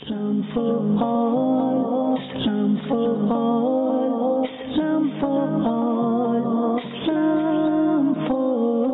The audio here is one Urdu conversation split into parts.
Islam for all, Islam for all, Islam for all, Islam for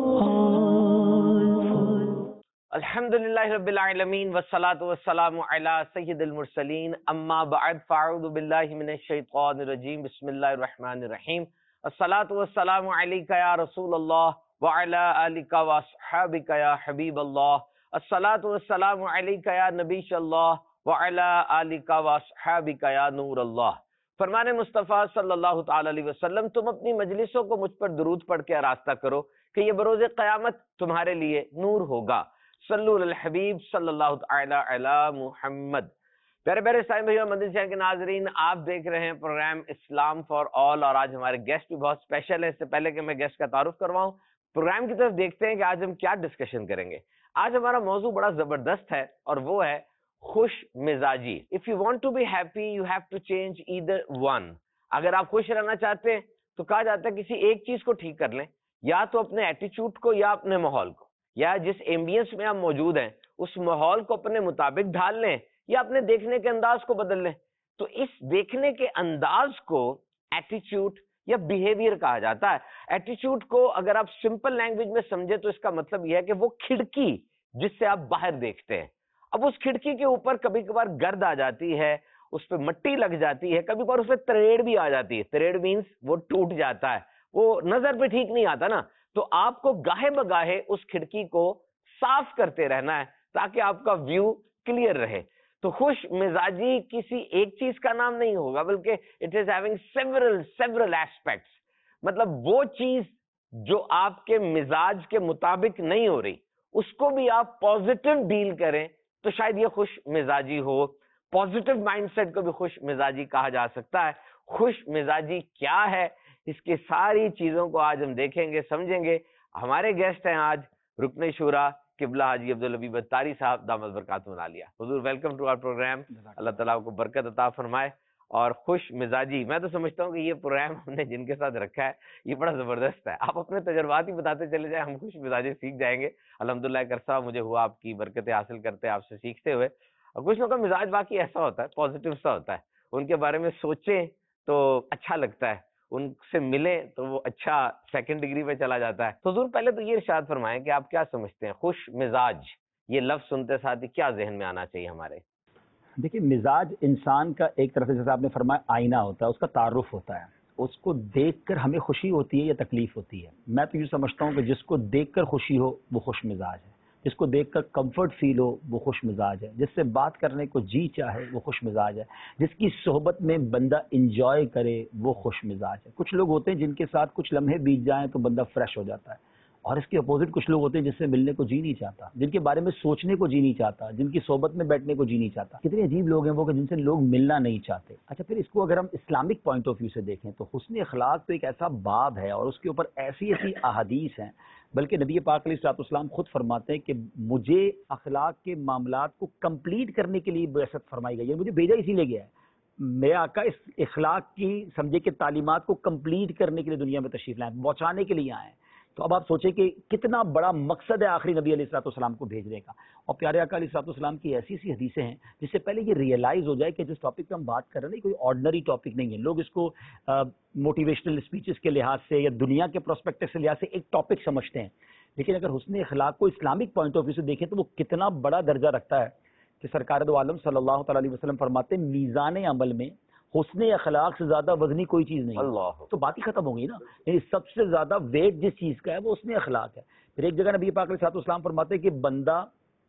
all. الحمدللہ رب العالمین والصلاة والسلام علی سید المرسلین اما بعد فاعوذ باللہ من الشیطان الرجیم بسم اللہ الرحمن الرحیم الصلاة والسلام علیک یا رسول اللہ وعلی آلک واصحابک یا حبیب اللہ الصلاة والسلام علیک یا نبی اللہ وعلی آلک واصحابک یا نور اللہ۔ فرمان مصطفیٰ صلی اللہ تعالی علیہ وسلم، تم اپنی مجلسوں کو مجھ پر درود پڑھ کے آراستہ کرو کہ یہ بروز قیامت تمہارے لیے نور ہوگا۔ صلو علی الحبیب صلی اللہ تعالی علی محمد۔ پیارے پیارے سائیں بھائیو، مدنی چینل کے ناظرین، آپ دیکھ رہے ہیں پروگرام اسلام فار آل، اور آج ہمارے گیسٹ بھی بہت اسپیشل ہیں۔ اس سے پہلے کہ میں گیسٹ کا تعارف کرواؤں، پروگرام کی طرف دیکھتے ہیں کہ آج ہم کیا ڈسکشن کریں گے۔ آج ہمارا موضوع بڑا زبردست ہے اور وہ ہے خوش مزاجی۔ If you want to be happy, you have to change either one۔ اگر آپ خوش رہنا چاہتے ہیں تو کہا جاتا ہے کسی ایک چیز کو ٹھیک کر لیں، یا تو اپنے ایٹیچیوڈ کو یا اپنے ماحول کو، یا جس ایمبینس میں آپ موجود ہیں اس ماحول کو اپنے مطابق ڈھال لیں، یا اپنے دیکھنے کے انداز کو بدل لیں۔ تو اس دیکھنے کے انداز کو ایٹیچیوڈ یا بیہیویئر کہا جاتا ہے۔ ایٹیچیوڈ کو اگر آپ سمپل لینگویج میں سمجھے تو اس کا مطلب یہ ہے کہ وہ کھڑکی جس سے آپ باہر دیکھتے ہیں۔ اب اس کھڑکی کے اوپر کبھی کبھار گرد آ جاتی ہے، اس پہ مٹی لگ جاتی ہے، کبھی کبھار اس پہ تریڑ بھی آ جاتی ہے۔ تریڑ مینس وہ ٹوٹ جاتا ہے، وہ نظر پہ ٹھیک نہیں آتا نا۔ تو آپ کو گاہے بگاہے اس کھڑکی کو صاف کرتے رہنا ہے تاکہ آپ کا ویو کلیئر رہے۔ تو خوش مزاجی کسی ایک چیز کا نام نہیں ہوگا، بلکہ it is having several aspects۔ مطلب وہ چیز جو آپ کے مزاج کے مطابق نہیں ہو رہی، اس کو بھی آپ پازیٹیو ڈیل کریں تو شاید یہ خوش مزاجی ہو۔ پازیٹیو مائنڈ سیٹ کو بھی خوش مزاجی کہا جا سکتا ہے۔ خوش مزاجی کیا ہے، اس کی ساری چیزوں کو آج ہم دیکھیں گے، سمجھیں گے۔ ہمارے گیسٹ ہیں آج رکن شورا قبلہ حاجی عبدالحبیب اتاری صاحب، دامت برکاتہم العالیہ۔ حضور welcome to our program. Allah تعالیٰ آپ کو برکت عطا فرمائے۔ اور خوش مزاجی، میں تو سمجھتا ہوں کہ یہ پروگرام ہم نے جن کے ساتھ رکھا ہے یہ بڑا زبردست ہے۔ آپ اپنے تجربات ہی بتاتے چلے جائیں، ہم خوش مزاجی سیکھ جائیں گے۔ الحمدللہ ایک عرصہ مجھے ہوا آپ کی برکتیں حاصل کرتے، آپ سے سیکھتے ہوئے۔ اور کچھ لوگوں کا مزاج باقی ایسا ہوتا ہے، پازیٹیو سا ہوتا ہے، ان کے بارے میں سوچیں تو اچھا لگتا ہے، ان سے ملیں تو وہ اچھا سیکنڈ ڈگری پہ چلا جاتا ہے۔ تو حضور پہلے تو یہ ارشاد فرمائیں کہ آپ کیا سمجھتے ہیں خوش مزاج، یہ لفظ سنتے ساتھ ہی کیا ذہن میں آنا چاہیے ہمارے؟ دیکھیے، مزاج انسان کا ایک طرف سے جیسے آپ نے فرمایا آئینہ ہوتا ہے، اس کا تعارف ہوتا ہے۔ اس کو دیکھ کر ہمیں خوشی ہوتی ہے یا تکلیف ہوتی ہے۔ میں تو یہ سمجھتا ہوں کہ جس کو دیکھ کر خوشی ہو وہ خوش مزاج ہے، جس کو دیکھ کر کمفرٹ فیل ہو وہ خوش مزاج ہے، جس سے بات کرنے کو جی چاہے وہ خوش مزاج ہے، جس کی صحبت میں بندہ انجوائے کرے وہ خوش مزاج ہے۔ کچھ لوگ ہوتے ہیں جن کے ساتھ کچھ لمحے بیت جائیں تو بندہ فریش ہو جاتا ہے، اور اس کے اپوزٹ کچھ لوگ ہوتے ہیں جس سے ملنے کو جی نہیں چاہتا، جن کے بارے میں سوچنے کو جی نہیں چاہتا، جن کی صحبت میں بیٹھنے کو جی نہیں چاہتا۔ کتنے عجیب لوگ ہیں وہ کہ جن سے لوگ ملنا نہیں چاہتے۔ اچھا، پھر اس کو اگر ہم اسلامک پوائنٹ آف ویو سے دیکھیں تو حسن اخلاق تو ایک ایسا باب ہے اور اس کے اوپر ایسی ایسی احادیث ہیں، بلکہ نبی پاک علیہ الصلوۃ والسلام خود فرماتے ہیں کہ مجھے اخلاق کے معاملات کو کمپلیٹ کرنے کے لیے بعثت فرمائی گئی ہے، مجھے بھیجا اسی لیے گیا ہے۔ میرے آقا اس اخلاق کی سمجھے کہ تعلیمات کو کمپلیٹ کرنے کے لیے دنیا میں تشریف لائے، پہنچانے کے لیے آئے ہیں۔ تو اب آپ سوچیں کہ کتنا بڑا مقصد ہے آخری نبی علیہ الصلوۃ والسلام کو بھیجنے کا۔ اور پیارے آقا علیہ الصلوۃ والسلام کی ایسی سی حدیثیں ہیں جس سے پہلے یہ ریئلائز ہو جائے کہ جس ٹاپک پہ ہم بات کر رہے ہیں کوئی آرڈنری ٹاپک نہیں ہے۔ لوگ اس کو موٹیویشنل اسپیچز کے لحاظ سے یا دنیا کے پرسپیکٹو سے لحاظ سے ایک ٹاپک سمجھتے ہیں، لیکن اگر حسن اخلاق کو اسلامک پوائنٹ آف ویو سے دیکھیں تو وہ کتنا بڑا درجہ رکھتا ہے کہ سرکار دو عالم صلی اللہ تعالی علیہ وسلم فرماتے ہیں میزان عمل میں حسن اخلاق سے زیادہ وزنی کوئی چیز نہیں۔ اللہ، تو بات ہی ختم ہو گئی نا۔ یعنی سب سے زیادہ ویٹ جس چیز کا ہے وہ حسن اخلاق ہے۔ پھر ایک جگہ نبی پاک علیہ الصلوۃ والسلام فرماتے ہیں کہ بندہ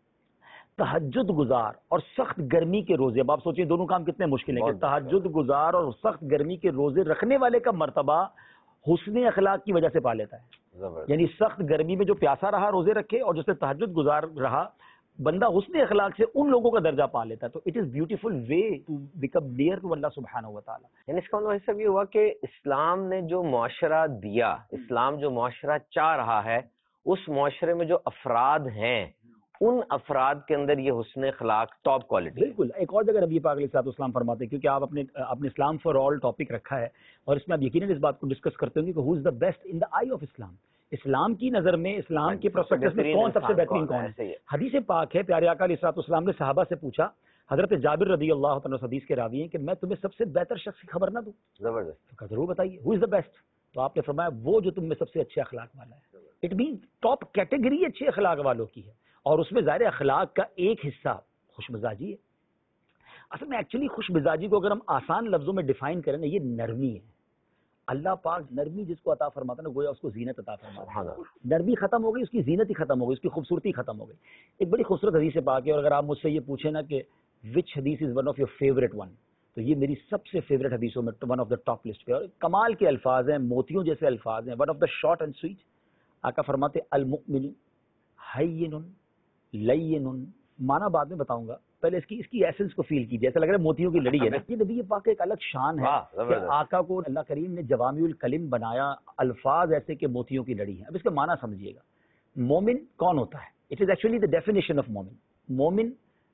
تہجد گزار اور سخت گرمی کے روزے، اب آپ سوچیں دونوں کام کتنے مشکل ہیں کہ تہجد گزار اور سخت گرمی کے روزے رکھنے والے کا مرتبہ حسن اخلاق کی وجہ سے پا لیتا ہے۔ یعنی سخت گرمی میں جو پیاسا رہا روزے رکھے، اور جس سے تہجد گزار رہا بندہ حسن اخلاق سے ان لوگوں کا درجہ پا لیتا ہے۔ تو it is beautiful way to become near to Allah سبحانہ و تعالیٰ۔ یعنی اس کا مطلب ایسا بھی ہوا کہ اسلام نے جو معاشرہ دیا، اسلام جو معاشرہ چاہ رہا ہے، اس معاشرے میں جو افراد ہیں ان افراد کے اندر یہ حسن اخلاق ٹاپ کوالٹی۔ بالکل، ایک اور جگہ نبی پاک علیہ الصلوۃ والسلام فرماتے ہیں، کیونکہ آپ اپنے اسلام فار آل ٹاپک رکھا ہے اور اس میں آپ یقیناً اس بات کو ڈسکس کرتے ہوں گے کہ ہو از the best in the I of اسلام۔ اسلام کی نظر میں، اسلام کے پرسپیکٹس میں کون سب سے بہترین کون ہے؟ حدیث پاک ہے، پیارے آقا علیہ الصلوۃ والسلام نے صحابہ سے پوچھا، حضرت جابر رضی اللہ تعالیٰ عنہ حدیث کے راوی ہیں کہ میں تمہیں سب سے بہتر شخص کی خبر نہ دوں؟ زبردست. تو کہا ضرور بتائیے, ہو از دا بیسٹ؟ تو آپ نے فرمایا وہ جو تم میں سب سے اچھے اخلاق والا ہے. اٹ مین ٹاپ کیٹیگری اچھے اخلاق والوں کی ہے, اور اس میں ظاہر اخلاق کا ایک حصہ خوش مزاجی ہے. اصل میں ایکچولی خوش مزاجی کو اگر ہم آسان لفظوں میں ڈیفائن کریں نا, یہ نرمی ہے. اللہ پاک نرمی جس کو عطا فرماتا ہے نا, گویا اس کو زینت عطا فرماتا ہے. نرمی ختم ہو گئی, اس کی زینت ہی ختم ہو گئی, اس کی خوبصورتی ختم ہو گئی. ایک بڑی خوبصورت حدیث پاک ہے, اور اگر آپ مجھ سے یہ پوچھیں نا کہ وچ حدیث is one of your favourite one, تو یہ میری سب سے فیوریٹ حدیثوں میں one of the top list پہ. اور کمال کے الفاظ ہیں, موتیوں جیسے الفاظ ہیں, one of the short and sweet. آقا فرماتے المؤمن حین لین. معنی بعد میں بتاؤں گا, پہلے اس کی ایسنس کو فیل کیجیے. ایسا لگ رہا ہے موتیوں کی لڑی ہے نا. یہ نبی پاک ایک الگ شان ہے کہ آقا کو اللہ کریم نے جوامع الکلم بنایا, الفاظ ایسے کہ موتیوں کی لڑی ہے. اب اس کا معنی سمجھیے گا. مومن کون ہوتا ہے؟ It is actually the definition of مومن. مومن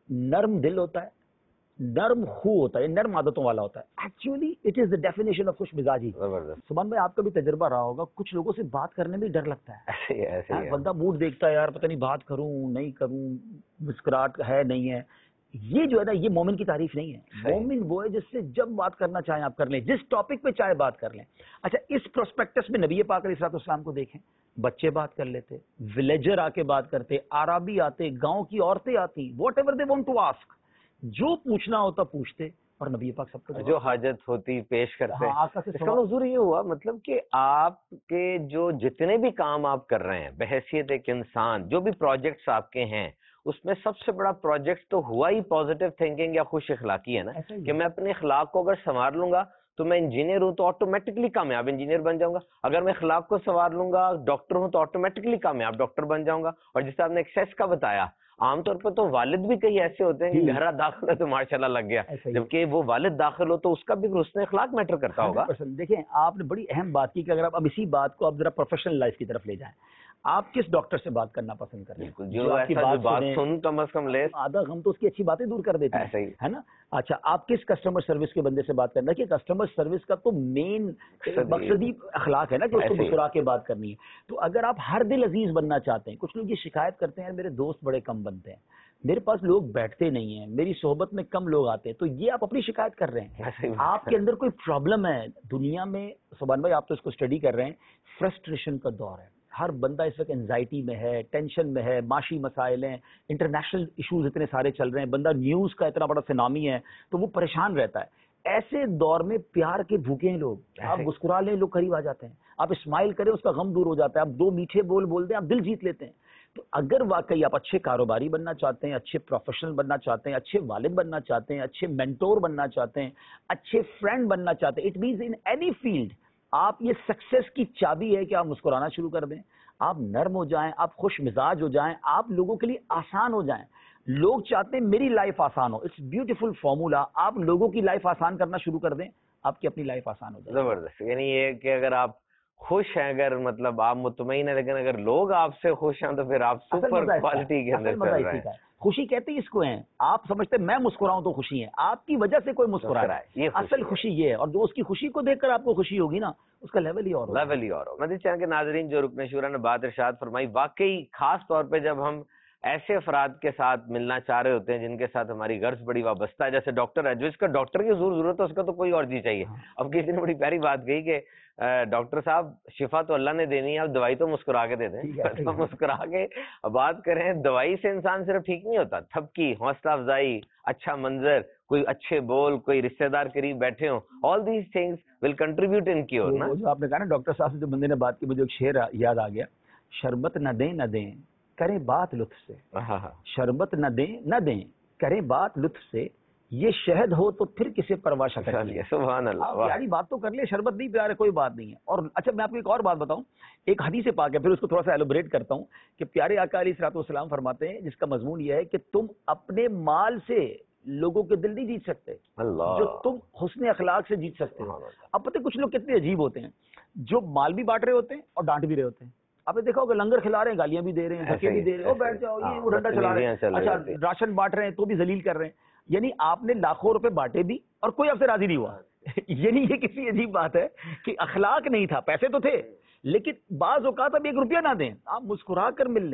نرم دل ہوتا ہے, نرم خو ہوتا ہے, نرم عادتوں والا ہوتا ہے. Actually it is the definition of خوش مزاجی. سبحان بھائی, آپ کا بھی تجربہ رہا ہوگا, کچھ لوگوں سے بات کرنے میں ڈر لگتا ہے. بندہ موڈ دیکھتا ہے, یار پتہ نہیں بات کروں نہیں کروں, مسکراہٹ ہے نہیں ہے. یہ جو ہے نا, یہ مومن کی تعریف نہیں ہے. مومن وہ ہے جس سے جب بات کرنا چاہیں آپ کر لیں, جس ٹاپک پہ چاہے بات کر لیں. اچھا, اس پروسپیکٹس میں نبی پاک علیہ السلام کو دیکھیں, بچے بات کر لیتے, ولیجر آ کے بات کرتے, عربی آتے, گاؤں کی عورتیں آتی, whatever they want to ask, جو پوچھنا ہوتا پوچھتے, اور نبی پاک سب کو جو حاجت ہوتی پیش کرتے. اس کا منظور یہ ہوا مطلب کہ آپ کے جو جتنے بھی کام آپ کر رہے ہیں بحیثیت ایک انسان, جو بھی پروجیکٹس آپ کے ہیں, اس میں سب سے بڑا پروجیکٹ تو ہوا ہی پازیٹیو تھنکنگ یا خوش اخلاقی ہے نا, کہ میں اپنے اخلاق کو اگر سنوار لوں گا تو میں انجینئر ہوں تو آٹومیٹکلی کامیاب انجینئر بن جاؤں گا. اگر میں اخلاق کو سنوار لوں گا, ڈاکٹر ہوں تو آٹومیٹکلی کامیاب ڈاکٹر بن جاؤں گا. اور جیسے آپ نے ایکسیس کا بتایا, عام طور پہ تو والد بھی کئی ایسے ہوتے ہیں کہ گھر داخل ہے تو ماشاءاللہ لگ گیا, جبکہ وہ والد داخل ہو تو اس کا بھی حسن اخلاق میٹر کرتا ہوگا. دیکھیں, آپ نے بڑی اہم بات کی کہ اگر آپ اب اسی بات کو آپ ذرا پروفیشنل لائف کی طرف لے جائیں, آپ کس ڈاکٹر سے بات کرنا پسند کریں؟ جو بات سن کم از کم لے, آدھا غم تو اس کی اچھی باتیں دور کر دیتے ہیں, ہے نا. اچھا, آپ کس کسٹمر سروس کے بندے سے بات کرنا, کہ کسٹمر سروس کا تو مین مقصدی اخلاق ہے نا کہ اس کو مسکرا کے بات کرنی ہے. تو اگر آپ ہر دل عزیز بننا چاہتے ہیں, کچھ لوگ یہ شکایت کرتے ہیں میرے دوست بڑے کم بنتے ہیں, میرے پاس لوگ بیٹھتے نہیں ہیں, میری صحبت میں کم لوگ آتے ہیں, تو یہ آپ اپنی شکایت کر رہے ہیں. آپ کے اندر کوئی پرابلم ہے دنیا میں. سبحان بھائی, آپ تو اس کو اسٹڈی کر رہے ہیں, فرسٹریشن کا دور ہے. ہر بندہ اس وقت انزائٹی میں ہے, ٹینشن میں ہے, معاشی مسائل ہیں, انٹرنیشنل ایشوز اتنے سارے چل رہے ہیں, بندہ نیوز کا اتنا بڑا سنامی ہے, تو وہ پریشان رہتا ہے. ایسے دور میں پیار کے بھوکے ہیں لوگ, آپ مسکرا لیں, لوگ قریب آ جاتے ہیں. آپ اسمائل کریں, اس کا غم دور ہو جاتا ہے. آپ دو میٹھے بول دیں, آپ دل جیت لیتے ہیں. تو اگر واقعی آپ اچھے کاروباری بننا چاہتے ہیں, اچھے پروفیشنل بننا چاہتے ہیں, اچھے والد بننا چاہتے ہیں, اچھے مینٹور بننا چاہتے ہیں, اچھے فرینڈ بننا چاہتے ہیں, it means in any field آپ, یہ سکسیس کی چابی ہے کہ آپ مسکرانا شروع کر دیں, آپ نرم ہو جائیں, آپ خوش مزاج ہو جائیں, آپ لوگوں کے لیے آسان ہو جائیں. لوگ چاہتے ہیں میری لائف آسان ہو, اٹس بیوٹیفل فارمولا. آپ لوگوں کی لائف آسان کرنا شروع کر دیں, آپ کی اپنی لائف آسان ہو جائے. زبردست. یعنی یہ کہ اگر آپ خوش ہیں, اگر مطلب آپ مطمئن ہیں, لیکن اگر لوگ آپ سے خوش ہیں تو پھر آپ سپر کوالٹی کے اندر چل رہے ہیں. خوشی کہتے ہیں اس کو ہیں, آپ سمجھتے ہیں میں مسکراؤں تو خوشی ہے, آپ کی وجہ سے کوئی مسکرا رہا ہے, یہ اصل خوشی یہ ہے. اور جو اس کی خوشی کو دیکھ کر آپ کو خوشی ہوگی نا, اس کا لیول ہی اور ہوگا. مدنی چینل کے ناظرین, جو رکن شورا نے بات ارشاد فرمائی, واقعی خاص طور پہ جب ہم ایسے افراد کے ساتھ ملنا چاہ رہے ہوتے ہیں جن کے ساتھ ہماری غرض بڑی وابستہ ہے, جیسے ڈاکٹر ہے, جو اس کا ڈاکٹر کی ضرورت ہے اس کا تو کوئی اور چیز چاہیے. اب کسی نے بڑی پیاری بات کہی کہ ڈاکٹر صاحب شفا تو اللہ نے دینی ہے, آپ دوائی تو مسکرا کے دے دیں. مسکرا کے بات کریں, دوائی سے انسان صرف ٹھیک نہیں ہوتا, تھپکی, حوصلہ افزائی, اچھا منظر, کوئی اچھے بول, کوئی رشتہ دار قریب بیٹھے ہوں, all these things will contribute in cure. جو آپ نے کہا نا ڈاکٹر صاحب سے جو بندے نے بات کی, مجھے ایک شعر یاد آ گیا, شربت نہ دیں کریں بات لطف سے, شربت نہ دیں کریں بات لطف سے, یہ شہد ہو تو پھر کسے پرواہ شکر. سبحان اللہ, پیاری بات تو کر لے, شربت نہیں پیارے کوئی بات نہیں ہے. اور اچھا, میں آپ کو ایک اور بات بتاؤں, ایک حدیث پاک ہے, پھر اس کو تھوڑا سا ایلوبریٹ کرتا ہوں, کہ پیارے آقا علیہ الصلوۃ والسلام فرماتے ہیں, جس کا مضمون یہ ہے کہ تم اپنے مال سے لوگوں کے دل نہیں جیت سکتے جو تم حسن اخلاق سے جیت سکتے ہو. اب پتہ کچھ لوگ کتنے عجیب ہوتے ہیں, جو مال بھی بانٹ رہے ہوتے ہیں اور ڈانٹ بھی رہے ہوتے ہیں. آپ نے دیکھا ہوگا لنگر کھلا رہے ہیں, گالیاں بھی دے رہے ہیں, دھکے بھی دے رہے ہیں, بیٹھ جاؤ, یہ وہ ڈنڈا چلا رہے ہیں. اچھا, راشن بانٹ رہے ہیں تو بھی ذلیل کر رہے ہیں. یعنی آپ نے لاکھوں روپے بانٹے بھی اور کوئی آپ سے راضی نہیں ہوا. یعنی یہ کسی عجیب بات ہے کہ اخلاق نہیں تھا, پیسے تو تھے, لیکن بعض اوقات اب 1 روپیہ نہ دیں, آپ مسکرا کر مل لیں,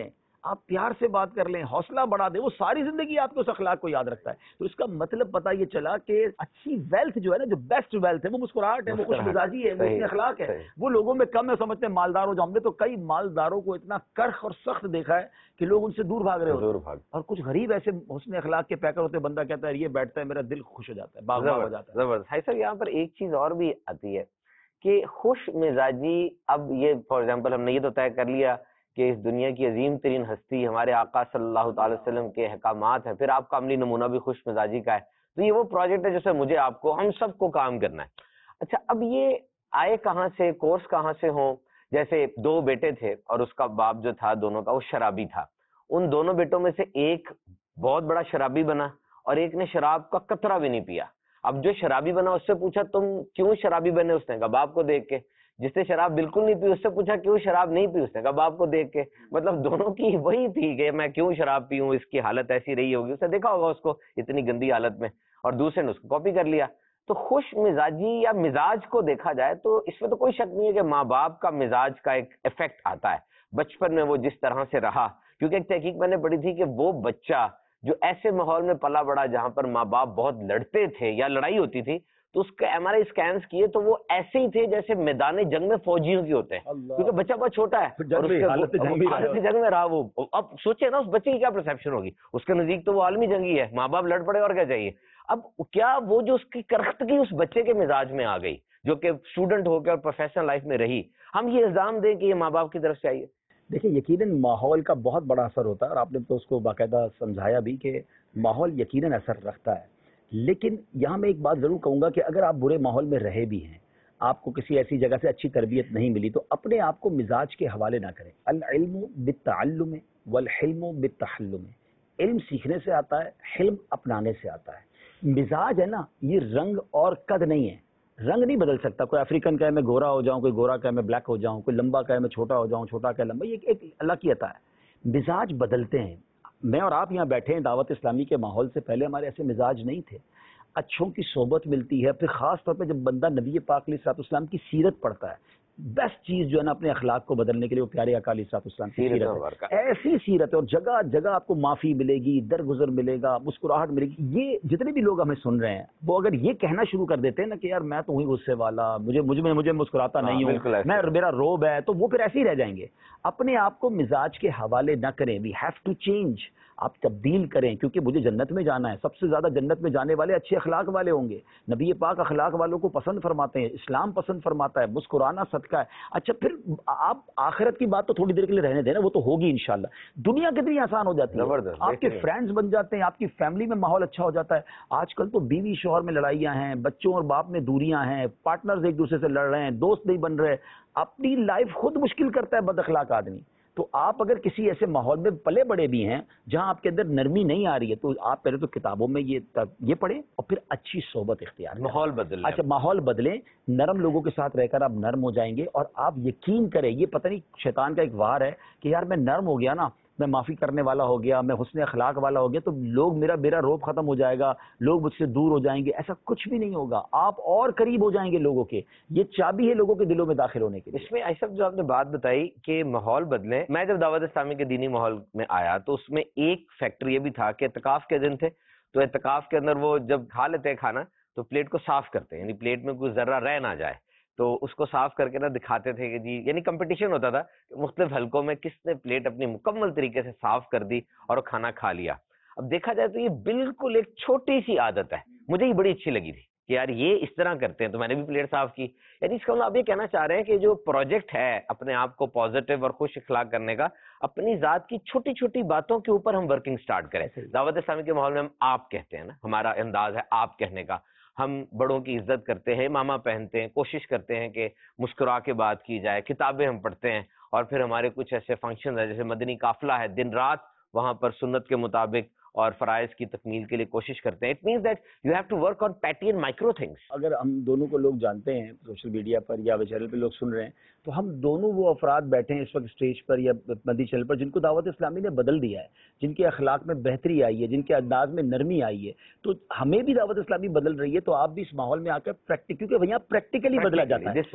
آپ پیار سے بات کر لیں, حوصلہ بڑھا دیں, وہ ساری زندگی آپ کو اس اخلاق کو یاد رکھتا ہے. تو اس کا مطلب پتہ یہ چلا کہ اچھی ویلتھ جو ہے نا, جو بیسٹ ویلتھ ہے وہ مسکراہٹ ہے, وہ خوش مزاجی ہے, وہ حسن اخلاق ہے. وہ لوگوں میں کم ہے, سمجھتے ہیں مالدار ہو جاؤ. ہم نے تو کئی مالداروں کو اتنا کرخ اور سخت دیکھا ہے کہ لوگ ان سے دور بھاگ رہے ہوتے ہیں, اور کچھ غریب ایسے حسن اخلاق کے پیکر ہوتے ہیں, بندہ کہتا ہے یہ بیٹھتا ہے میرا دل خوش ہو جاتا ہے, باغ باغ ہو جاتا ہے. زبردست. بھائی صاحب یہاں پر ایک چیز اور بھی آتی ہے کہ خوش مزاجی, اب یہ فار ایگزامپل ہم نے یہ تو طے کر لیا کہ اس دنیا کی عظیم ترین ہستی ہمارے آقا صلی اللہ تعالی وسلم کے احکامات ہیں, پھر آپ کا عملی نمونہ بھی خوش مزاجی کا ہے, تو یہ وہ پروجیکٹ ہے جسے مجھے آپ کو ہم سب کو کام کرنا ہے. اچھا اب یہ آئے کہاں سے, کورس کہاں سے ہوں؟ جیسے 2 بیٹے تھے اور اس کا باپ جو تھا دونوں کا وہ شرابی تھا, ان دونوں بیٹوں میں سے ایک بہت بڑا شرابی بنا اور ایک نے شراب کا قطرہ بھی نہیں پیا. اب جو شرابی بنا اس سے پوچھا تم کیوں شرابی بنے, اس نے کہا باپ کو دیکھ کے. جس نے شراب بالکل نہیں پی اس سے پوچھا کیوں شراب نہیں پی, اس نے کہا باپ کو دیکھ کے. مطلب دونوں کی وہی تھی کہ میں کیوں شراب پیوں, اس کی حالت ایسی رہی ہوگی, اس نے دیکھا ہوگا اس کو اتنی گندی حالت میں, اور دوسرے نے اس کو کاپی کر لیا. تو خوش مزاجی یا مزاج کو دیکھا جائے تو اس میں تو کوئی شک نہیں ہے کہ ماں باپ کا مزاج کا ایک افیکٹ آتا ہے بچپن میں, وہ جس طرح سے رہا. کیونکہ ایک تحقیق میں نے پڑھی تھی کہ وہ بچہ جو ایسے ماحول میں پلا بڑا جہاں پر ماں باپ بہت لڑتے تھے یا لڑائی ہوتی تھی, تو اس کے ایم آر آئی اسکینس کیے تو وہ ایسے ہی تھے جیسے میدان جنگ میں فوجیوں کی ہوتے ہیں, کیونکہ بچہ بہت چھوٹا ہے اور اس کے حالت جنگ میں رہا. وہ اب سوچے نا اس بچے کی کیا پرسیپشن ہوگی, اس کے نزدیک تو وہ عالمی جنگی ہے, ماں باپ لڑ پڑے اور کیا چاہیے. اب کیا وہ جو اس کی کرختگی اس بچے کے مزاج میں آ گئی جو کہ اسٹوڈنٹ ہو کے اور پروفیشنل لائف میں رہی, ہم یہ الزام دیں کہ یہ ماں باپ کی طرف سے آئی ہے؟ دیکھیں یقیناً ماحول کا بہت بڑا اثر ہوتا ہے, اور آپ نے تو اس کو باقاعدہ سمجھایا بھی کہ ماحول یقیناً اثر رکھتا ہے. لیکن یہاں میں ایک بات ضرور کہوں گا کہ اگر آپ برے ماحول میں رہے بھی ہیں, آپ کو کسی ایسی جگہ سے اچھی تربیت نہیں ملی, تو اپنے آپ کو مزاج کے حوالے نہ کریں. العلم بالتعلم والحلم بالتحلم. علم سیکھنے سے آتا ہے, حلم اپنانے سے آتا ہے. مزاج ہے نا, یہ رنگ اور قد نہیں ہے, رنگ نہیں بدل سکتا. کوئی افریقن کہے میں گورا ہو جاؤں, کوئی گورا کہے میں بلیک ہو جاؤں, کوئی لمبا کہے میں چھوٹا ہو جاؤں, چھوٹا کہے لمبا, یہ ایک اللہ کی عطا ہے. مزاج بدلتے ہیں. میں اور آپ یہاں بیٹھے ہیں دعوت اسلامی کے ماحول سے پہلے ہمارے ایسے مزاج نہیں تھے. اچھوں کی صحبت ملتی ہے, پھر خاص طور پہ جب بندہ نبی پاک علیہ الصلوۃ والسلام کی سیرت پڑھتا ہے, بیسٹ چیز جو ہے نا اپنے اخلاق کو بدلنے کے لیے وہ پیارے آقا علیہ الصلوۃ والسلام کی سیرت ہے. ایسی سیرت ہے, اور جگہ جگہ آپ کو معافی ملے گی, درگزر ملے گا, مسکراہٹ ملے گی. یہ جتنے بھی لوگ ہمیں سن رہے ہیں وہ اگر یہ کہنا شروع کر دیتے ہیں نا کہ یار میں تو ہوں غصے والا, مجھے مسکراتا نہیں ہوں, میں میرا روب ہے, تو وہ پھر ایسے ہی رہ جائیں گے. اپنے آپ کو مزاج کے حوالے نہ کریں. We have to change. آپ تبدیل کریں, کیونکہ مجھے جنت میں جانا ہے. سب سے زیادہ جنت میں جانے والے اچھے اخلاق والے ہوں گے. نبی پاک اخلاق والوں کو پسند فرماتے ہیں, اسلام پسند فرماتا ہے, مسکرانا صدقہ ہے. اچھا پھر آپ آخرت کی بات تو تھوڑی دیر کے لیے رہنے دینا, وہ تو ہوگی انشاءاللہ. دنیا کتنی آسان ہو جاتی ہے, آپ کے فرینڈز بن جاتے ہیں, آپ کی فیملی میں ماحول اچھا ہو جاتا ہے. آج کل تو بیوی شوہر میں لڑائیاں ہیں, بچوں اور باپ میں دوریاں ہیں, پارٹنرز ایک دوسرے سے لڑ رہے ہیں, دوست نہیں بن رہے. اپنی لائف خود مشکل کرتا ہے بد اخلاق آدمی. تو آپ اگر کسی ایسے ماحول میں پلے بڑے بھی ہیں جہاں آپ کے اندر نرمی نہیں آ رہی ہے, تو آپ پہلے تو کتابوں میں یہ پڑھیں اور پھر اچھی صحبت اختیار کریں. ماحول بدلیں. اچھا ماحول بدلیں, نرم لوگوں کے ساتھ رہ کر آپ نرم ہو جائیں گے. اور آپ یقین کریں, یہ پتہ نہیں شیطان کا ایک وار ہے کہ یار میں نرم ہو گیا نا, میں معافی کرنے والا ہو گیا, میں حسن اخلاق والا ہو گیا, تو لوگ میرا روب ختم ہو جائے گا, لوگ مجھ سے دور ہو جائیں گے. ایسا کچھ بھی نہیں ہوگا, آپ اور قریب ہو جائیں گے لوگوں کے. یہ چابی ہے لوگوں کے دلوں میں داخل ہونے کی. اس میں ایسا جو آپ نے بات بتائی کہ ماحول بدلیں, میں جب دعوت اسلامی کے دینی ماحول میں آیا تو اس میں ایک فیکٹر یہ بھی تھا کہ اعتکاف کے دن تھے, تو اعتکاف کے اندر وہ جب کھا لیتے ہیں کھانا تو پلیٹ کو صاف کرتے ہیں, یعنی پلیٹ میں کوئی ذرہ رہ نہ جائے, تو اس کو صاف کر کے نا دکھاتے تھے کہ جی, یعنی کمپٹیشن ہوتا تھا کہ مختلف حلقوں میں کس نے پلیٹ اپنی مکمل طریقے سے صاف کر دی اور کھانا کھا لیا. اب دیکھا جائے تو یہ بالکل ایک چھوٹی سی عادت ہے, مجھے یہ بڑی اچھی لگی تھی کہ یار یہ اس طرح کرتے ہیں, تو میں نے بھی پلیٹ صاف کی. یعنی اس کا آپ یہ کہنا چاہ رہے ہیں کہ جو پروجیکٹ ہے اپنے آپ کو پازیٹیو اور خوش اخلاق کرنے کا, اپنی ذات کی چھوٹی چھوٹی باتوں کے اوپر ہم ورکنگ سٹارٹ کریں. دعوت اسلامی کے ماحول میں ہم آپ کہتے ہیں نا, ہمارا انداز ہے آپ کہنے کا, ہم بڑوں کی عزت کرتے ہیں, امامہ پہنتے ہیں, کوشش کرتے ہیں کہ مسکرا کے بات کی جائے, کتابیں ہم پڑھتے ہیں, اور پھر ہمارے کچھ ایسے فنکشن ہیں جیسے مدنی قافلہ ہے, دن رات وہاں پر سنت کے مطابق اور فرائض کی تکمیل کے لیے کوشش کرتے ہیں. It means that you have to work on petty and micro things. اگر ہم دونوں کو لوگ جانتے ہیں سوشل میڈیا پر یا چینل پہ لوگ سن رہے ہیں, تو ہم دونوں وہ افراد بیٹھے ہیں اس وقت اسٹیج پر یا مدنی چینل پر جن کو دعوت اسلامی نے بدل دیا ہے، جن کے اخلاق میں بہتری آئی ہے، جن کے انداز میں نرمی آئی ہے، تو ہمیں بھی دعوت اسلامی بدل رہی ہے، تو آپ بھی اس ماحول میں آ کر کیونکہ یہاں پریکٹیکلی بدلا جاتا ہے.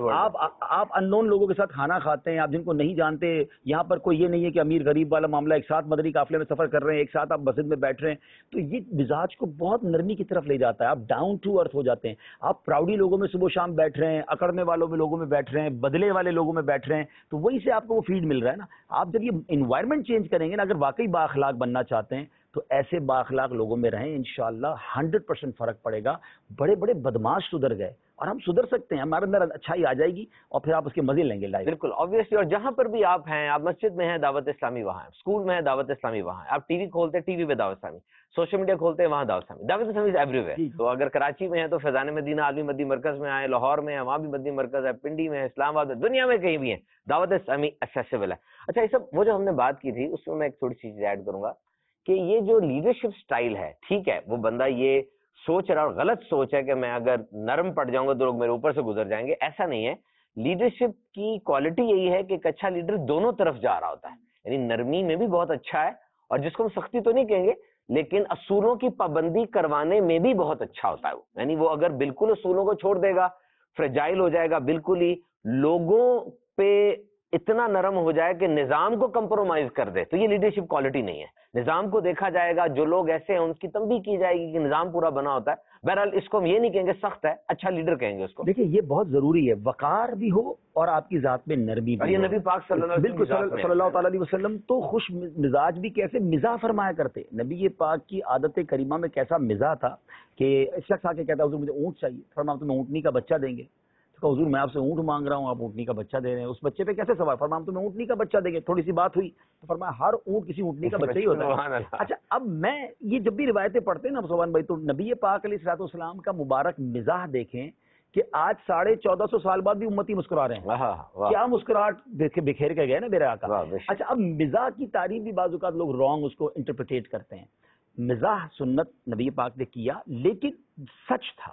آپ ان نون لوگوں کے ساتھ کھانا کھاتے ہیں، آپ جن کو نہیں جانتے، یہاں پر کوئی یہ نہیں ہے کہ امیر غریب والا معاملہ، ایک ساتھ مدنی قافلے میں سفر کر رہے ہیں، ایک ساتھ آپ مسجد میں بیٹھ رہے ہیں، تو یہ مزاج کو بہت نرمی کی طرف لے جاتا ہے. آپ ڈاؤن ٹو ارتھ ہو جاتے ہیں، آپ پراؤڈی لوگوں میں صبح شام بیٹھ رہے ہیں، اکڑنے والوں میں لوگوں میں بیٹھ رہے ہیں، بدلے والے لوگوں میں بیٹھ رہے ہیں، تو وہی سے آپ کو وہ فیڈ مل رہا ہے نا. آپ جب یہ انوائرمنٹ چینج کریں گے نا، اگر واقعی با اخلاق بننا چاہتے ہیں تو ایسے با اخلاق لوگوں میں رہیں، انشاءاللہ 100% فرق پڑے گا. بڑے بڑے بدماش سدھر گئے اور ہم سدھر سکتے ہیں، ہمارے اندر اچھائی آ جائے گی اور پھر آپ اس کے مزے لیں گے لائف. بالکل آبویسلی. اور جہاں پر بھی آپ ہیں، آپ مسجد میں ہیں دعوت اسلامی وہاں ہے، اسکول میں ہے دعوت اسلامی وہاں ہے، آپ ٹی وی کھولتے ہیں ٹی وی پہ دعوت اسلامی، سوشل میڈیا کھولتے ہیں وہاں دعوت اسلامی. دعوت اسلامی از ایوری ویئر. تو اگر کراچی میں ہے تو فیضان مدینہ عالمی مدنی مرکز میں آئے، لاہور میں ہے وہاں بھی مدنی مرکز ہے، پنڈی میں ہے، اسلام آباد میں، دنیا میں کہیں بھی ہے دعوت اسلامی ایکسیسیبل ہے. اچھا، یہ سب وہ جو ہم نے بات کی تھی اس میں ایک تھوڑی سی چیز ایڈ کروں گا کہ یہ جو لیڈرشپ سٹائل ہے، ٹھیک ہے وہ بندہ یہ سوچ رہا اور غلط سوچ ہے کہ میں اگر نرم پڑ جاؤں گا تو لوگ میرے اوپر سے گزر جائیں گے، ایسا نہیں ہے. لیڈرشپ کی کوالٹی یہی ہے کہ ایک اچھا لیڈر دونوں طرف جا رہا ہوتا ہے، یعنی نرمی میں بھی بہت اچھا ہے، اور جس کو ہم سختی تو نہیں کہیں گے لیکن اصولوں کی پابندی کروانے میں بھی بہت اچھا ہوتا ہے وہ. یعنی وہ اگر بالکل اصولوں کو چھوڑ دے گا، فریجائل ہو جائے گا بالکل ہی، لوگوں پہ اتنا نرم ہو جائے کہ نظام کو کمپرومائز کر دے، تو یہ لیڈرشپ کوالٹی نہیں ہے. نظام کو دیکھا جائے گا، جو لوگ ایسے ہیں ان کی تنبیہ کی جائے گی کہ نظام پورا بنا ہوتا ہے. بہرحال اس کو ہم یہ نہیں کہیں گے سخت ہے، اچھا لیڈر کہیں گے اس کو. دیکھیے یہ بہت ضروری ہے، وقار بھی ہو اور آپ کی ذات میں نرمی اور بھی یہ ہو. نبی پاک صلی اللہ علیہ وسلم بالکل صلی اللہ تعالیٰ علیہ وسلم تو خوش مزاج بھی کیسے مزاح فرمایا کرتے. نبی پاک کی عادت کریمہ میں کیسا مزاح تھا کہ شخص آ کے کہتا حضور مجھے اونٹ چاہیے، فرمایا تمہیں اونٹنی کا بچہ دیں گے. تو کہا حضور میں آپ سے اونٹ مانگ رہا ہوں، آپ اونٹنی کا بچہ دے رہے ہیں، اس بچے پہ کیسے سوال؟ فرمایا تمہیں اونٹنی کا بچہ دیں گے. تھوڑی سی بات ہوئی تو فرمایا ہر اونٹ کسی اونٹنی کا بچہ ہی ہوتا ہے. اچھا اب میں یہ جب بھی روایتیں پڑھتے ہیں نا سبحان بھائی، تو نبی پاک علیہ الصلوۃ والسلام کا مبارک مزاح دیکھیں کہ آج 1450 سال بعد بھی امتی مسکرا رہے ہیں. کیا مسکراہٹ بکھیر کے گئے نا میرے آقا. اچھا اب مزاح کی تعریف بھی بعض اوقات لوگ رانگ اس کو انٹرپریٹ کرتے ہیں. مزاح سنت نبی پاک نے کیا لیکن سچ تھا.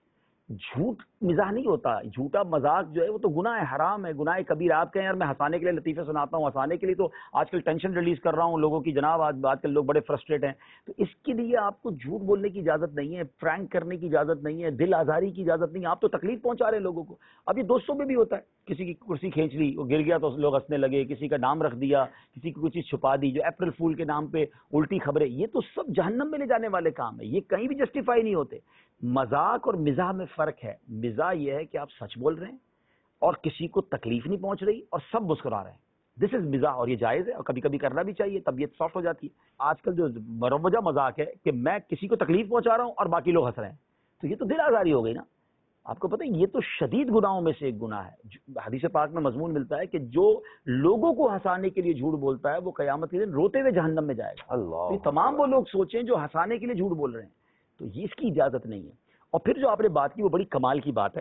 جھوٹ مزاح نہیں ہوتا. جھوٹا مذاق جو ہے وہ تو گناہ ہے، حرام ہے، گناہ کبیر. آپ کہیں یار میں ہنسانے کے لیے لطیفے سناتا ہوں، ہنسانے کے لیے تو آج کل ٹینشن ریلیز کر رہا ہوں لوگوں کی، جناب آج کل لوگ بڑے فرسٹریٹ ہیں، تو اس کے لیے آپ کو جھوٹ بولنے کی اجازت نہیں ہے، فرینک کرنے کی اجازت نہیں ہے، دل آزاری کی اجازت نہیں ہے. آپ تو تکلیف پہنچا رہے ہیں لوگوں کو. اب یہ دوستوں میں بھی ہوتا ہے، کسی کی کرسی کھینچ لی، وہ گر گیا تو لوگ ہنسنے لگے، کسی کا نام رکھ دیا، کسی کی کوئی چیز چھپا دی، جو اپریل فول کے نام پہ الٹی خبریں، یہ تو سب جہنم میں لے جانے والے کام ہیں، یہ کہیں بھی جسٹیفائی نہیں ہوتے. مذاق اور مزاح میں فرق ہے. مزاح یہ ہے کہ آپ سچ بول رہے ہیں اور کسی کو تکلیف نہیں پہنچ رہی اور سب مسکرا رہے ہیں، دس از مزاح، اور یہ جائز ہے اور کبھی کبھی کرنا بھی چاہیے، طبیعت سافٹ ہو جاتی ہے. آج کل جو مروجہ مذاق ہے کہ میں کسی کو تکلیف پہنچا رہا ہوں اور باقی لوگ ہنس رہے ہیں، تو یہ تو دل آزاری ہو گئی نا. آپ کو پتہ ہے یہ تو شدید گناہوں میں سے ایک گناہ ہے. حدیث پاک میں مضمون ملتا ہے کہ جو لوگوں کو ہنسانے کے لیے جھوٹ بولتا ہے وہ قیامت کے دن روتے ہوئے جہنم میں جائے گا. اللہ، یہ تمام وہ لوگ سوچیں جو ہنسانے کے لیے جھوٹ بول رہے ہیں، تو یہ اس کی اجازت نہیں ہے. اور پھر جو آپ نے بات کی وہ بڑی کمال کی بات ہے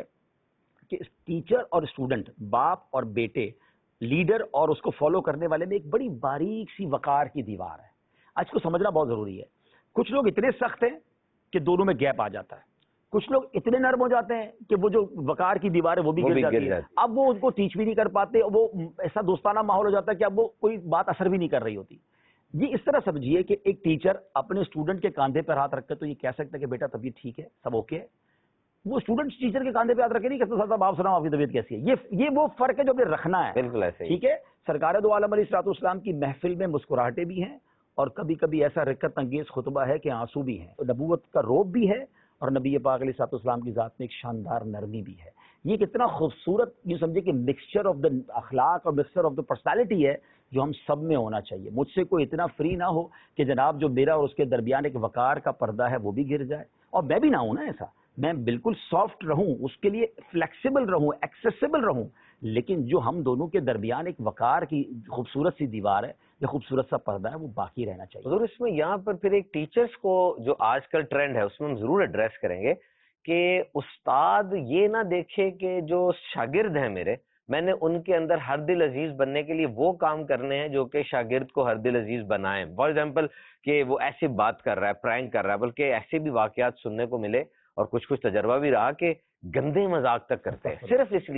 کہ ٹیچر اور اسٹوڈنٹ، باپ اور بیٹے، لیڈر اور اس کو فالو کرنے والے میں ایک بڑی باریک سی وقار کی دیوار ہے. آج کو سمجھنا بہت ضروری ہے. کچھ لوگ اتنے سخت ہیں کہ دونوں میں گیپ آ جاتا ہے، کچھ لوگ اتنے نرم ہو جاتے ہیں کہ وہ جو وقار کی دیوار ہے وہ بھی گر جاتی ہے. اب وہ ان کو ٹیچ بھی نہیں کر پاتے، وہ ایسا دوستانہ ماحول ہو جاتا ہے کہ اب وہ کوئی بات اثر بھی نہیں کر رہی ہوتی. یہ اس طرح سمجھیے کہ ایک ٹیچر اپنے اسٹوڈنٹ کے کاندھے پر ہاتھ رکھ کر تو یہ کہہ سکتا ہے کہ بیٹا طبیعت ٹھیک ہے، سب اوکے ہے. وہ اسٹوڈنٹ ٹیچر کے کاندھے پہ ہاتھ رکھے نہیں کہ صاحب آپ سناؤ آپ کی طبیعت کیسی ہے. یہ وہ فرق ہے جو ہمیں رکھنا ہے. بالکل ایسے ٹھیک ہے. سرکار دو عالم علیہ الصلوۃ والسلام کی محفل میں مسکراہٹیں بھی ہیں اور کبھی کبھی ایسا رکت انگیز خطبہ ہے کہ آنسو بھی ہیں. نبوت کا روب بھی ہے اور نبی پاک علیہ الصلوۃ والسلام کی ذات میں ایک شاندار نرمی بھی ہے. یہ کتنا خوبصورت یہ سمجھے کہ مکسچر آف دا اخلاق اور مکسچر آف دا پرسنالٹی ہے جو ہم سب میں ہونا چاہیے. مجھ سے کوئی اتنا فری نہ ہو کہ جناب جو میرا اور اس کے درمیان ایک وقار کا پردہ ہے وہ بھی گر جائے، اور میں بھی نہ ہوں نا ایسا. میں بالکل سافٹ رہوں، اس کے لیے فلیکسیبل رہوں، ایکسیسیبل رہوں، لیکن جو ہم دونوں کے درمیان ایک وقار کی خوبصورت سی دیوار ہے یا خوبصورت سا پردہ ہے وہ باقی رہنا چاہیے. ضرور اس میں یہاں پر پھر ایک ٹیچرز کو جو آج کل ٹرینڈ ہے اس میں ہم ضرور ایڈریس کریں گے کہ استاد یہ نہ دیکھے کہ جو شاگرد ہیں میرے، میں نے ان کے اندر ہر دل عزیز بننے کے لیے وہ کام کرنے ہیں جو کہ شاگرد کو ہر دل عزیز بنائیں. فار ایگزامپل کہ وہ ایسی بات کر رہا ہے، پرینک کر رہا ہے، بلکہ ایسے بھی واقعات سننے کو ملے اور کچھ تجربہ بھی رہا کہ گندے مذاق تک کرتے ہیں صرف اس لیے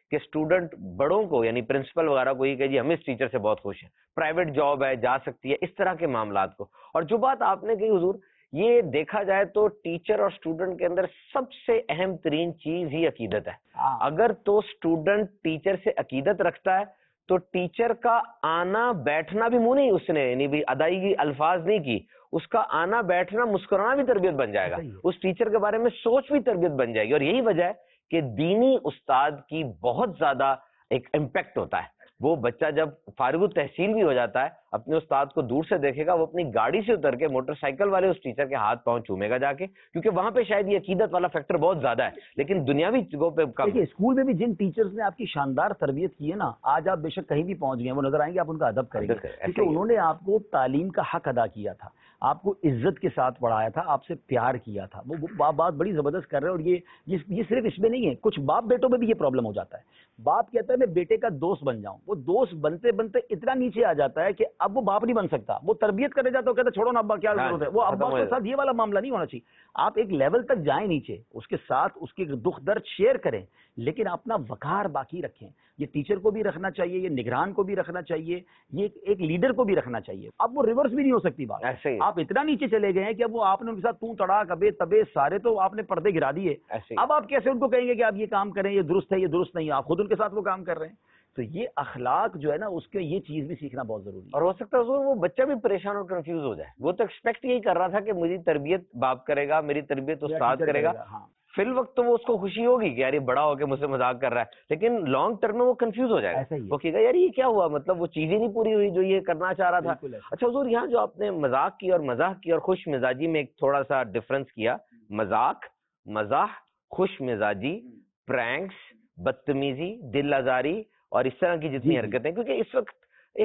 کہ اسٹوڈنٹ بڑوں کو یعنی پرنسپل وغیرہ کو یہ کہ جی ہم اس ٹیچر سے بہت خوش ہیں, پرائیویٹ جاب ہے جا سکتی ہے, اس طرح کے معاملات کو. اور جو بات آپ نے کہی حضور, یہ دیکھا جائے تو ٹیچر اور اسٹوڈنٹ کے اندر سب سے اہم ترین چیز ہی عقیدت ہے. اگر تو اسٹوڈنٹ ٹیچر سے عقیدت رکھتا ہے تو ٹیچر کا آنا بیٹھنا بھی منہ نہیں, اس نے یعنی بھی ادائیگی الفاظ نہیں کی, اس کا آنا بیٹھنا مسکرانا بھی تربیت بن جائے گا, اس ٹیچر کے بارے میں سوچ بھی تربیت بن جائے گی. اور یہی وجہ ہے کہ دینی استاد کی بہت زیادہ ایک امپیکٹ ہوتا ہے. وہ بچہ جب فارغ التحصیل بھی ہو جاتا ہے, اپنے استاد کو دور سے دیکھے گا, وہ اپنی گاڑی سے اتر کے موٹر سائیکل والے اس ٹیچر کے ہاتھ پاؤں چومے گا جا کے, کیونکہ وہاں پہ شاید یہ عقیدت والا فیکٹر بہت زیادہ ہے, لیکن دنیاوی جگہوں پہ کم. دیکھیے اسکول میں بھی جن ٹیچرز نے آپ کی شاندار تربیت کی ہے نا, آج آپ بے شک کہیں بھی پہنچ گئے, وہ نظر آئیں گے, آپ ان کا ادب کریں گے, کیونکہ انہوں نے آپ کو تعلیم کا حق ادا کیا تھا, آپ کو عزت کے ساتھ پڑھایا تھا, آپ سے پیار کیا تھا. وہ بات بڑی زبردست کر رہے ہیں. اور یہ صرف اس میں نہیں ہے, کچھ باپ بیٹوں میں بھی یہ پرابلم ہو جاتا ہے. باپ کہتا ہے میں بیٹے کا دوست بن جاؤں, وہ دوست بنتے بنتے اتنا نیچے آ جاتا ہے کہ اب وہ باپ نہیں بن سکتا, وہ تربیت کرنے جاتا ہے, کہتا ہے چھوڑو نا ابا کیا ضرورت ہے. وہ ابا کے ساتھ یہ والا معاملہ نہیں ہونا چاہیے. آپ ایک لیول تک جائیں نیچے, اس کے ساتھ اس کے دکھ درد شیئر کریں, لیکن اپنا وقار باقی رکھیں. یہ ٹیچر کو بھی رکھنا چاہیے, یہ نگران کو بھی رکھنا چاہیے, یہ ایک لیڈر کو بھی رکھنا چاہیے. اب وہ ریورس بھی نہیں ہو سکتی بات. آپ اتنا نیچے چلے گئے ہیں کہ اب وہ آپ نے ان کے ساتھ تڑا کبے تبے سارے تو آپ نے پردے گرا دیے. اب آپ کیسے ان کو کہیں گے کہ آپ یہ کام کریں, یہ درست ہے, یہ درست نہیں ہے, آپ خود ان کے ساتھ وہ کام کر رہے ہیں. تو یہ اخلاق جو ہے نا, اس کے یہ چیز بھی سیکھنا بہت ضروری ہے. اور ہو سکتا ہے حضور وہ بچہ بھی پریشان اور کنفیوز ہو جائے. وہ تو ایکسپیکٹ یہی کر رہا تھا کہ میری تربیت باپ کرے گا, میری تربیت استاد کرے گا. فی الوقت تو وہ اس کو خوشی ہوگی کہ یار یہ بڑا ہو کے مجھ سے مذاق کر رہا ہے, لیکن لانگ ٹرم میں وہ کنفیوز ہو جائے گا. وہ کہے گا یار یہ کیا ہوا, مطلب وہ چیز ہی نہیں پوری ہوئی جو یہ کرنا چاہ رہا تھا. اچھا حضور, یہاں جو آپ نے مذاق کی اور مزاح کی اور خوش مزاجی میں ایک تھوڑا سا ڈفرنس کیا, مذاق, مزاح, خوش مزاجی, پرینکس, بدتمیزی, دل آزاری اور اس طرح کی جتنی حرکتیں, کیونکہ اس وقت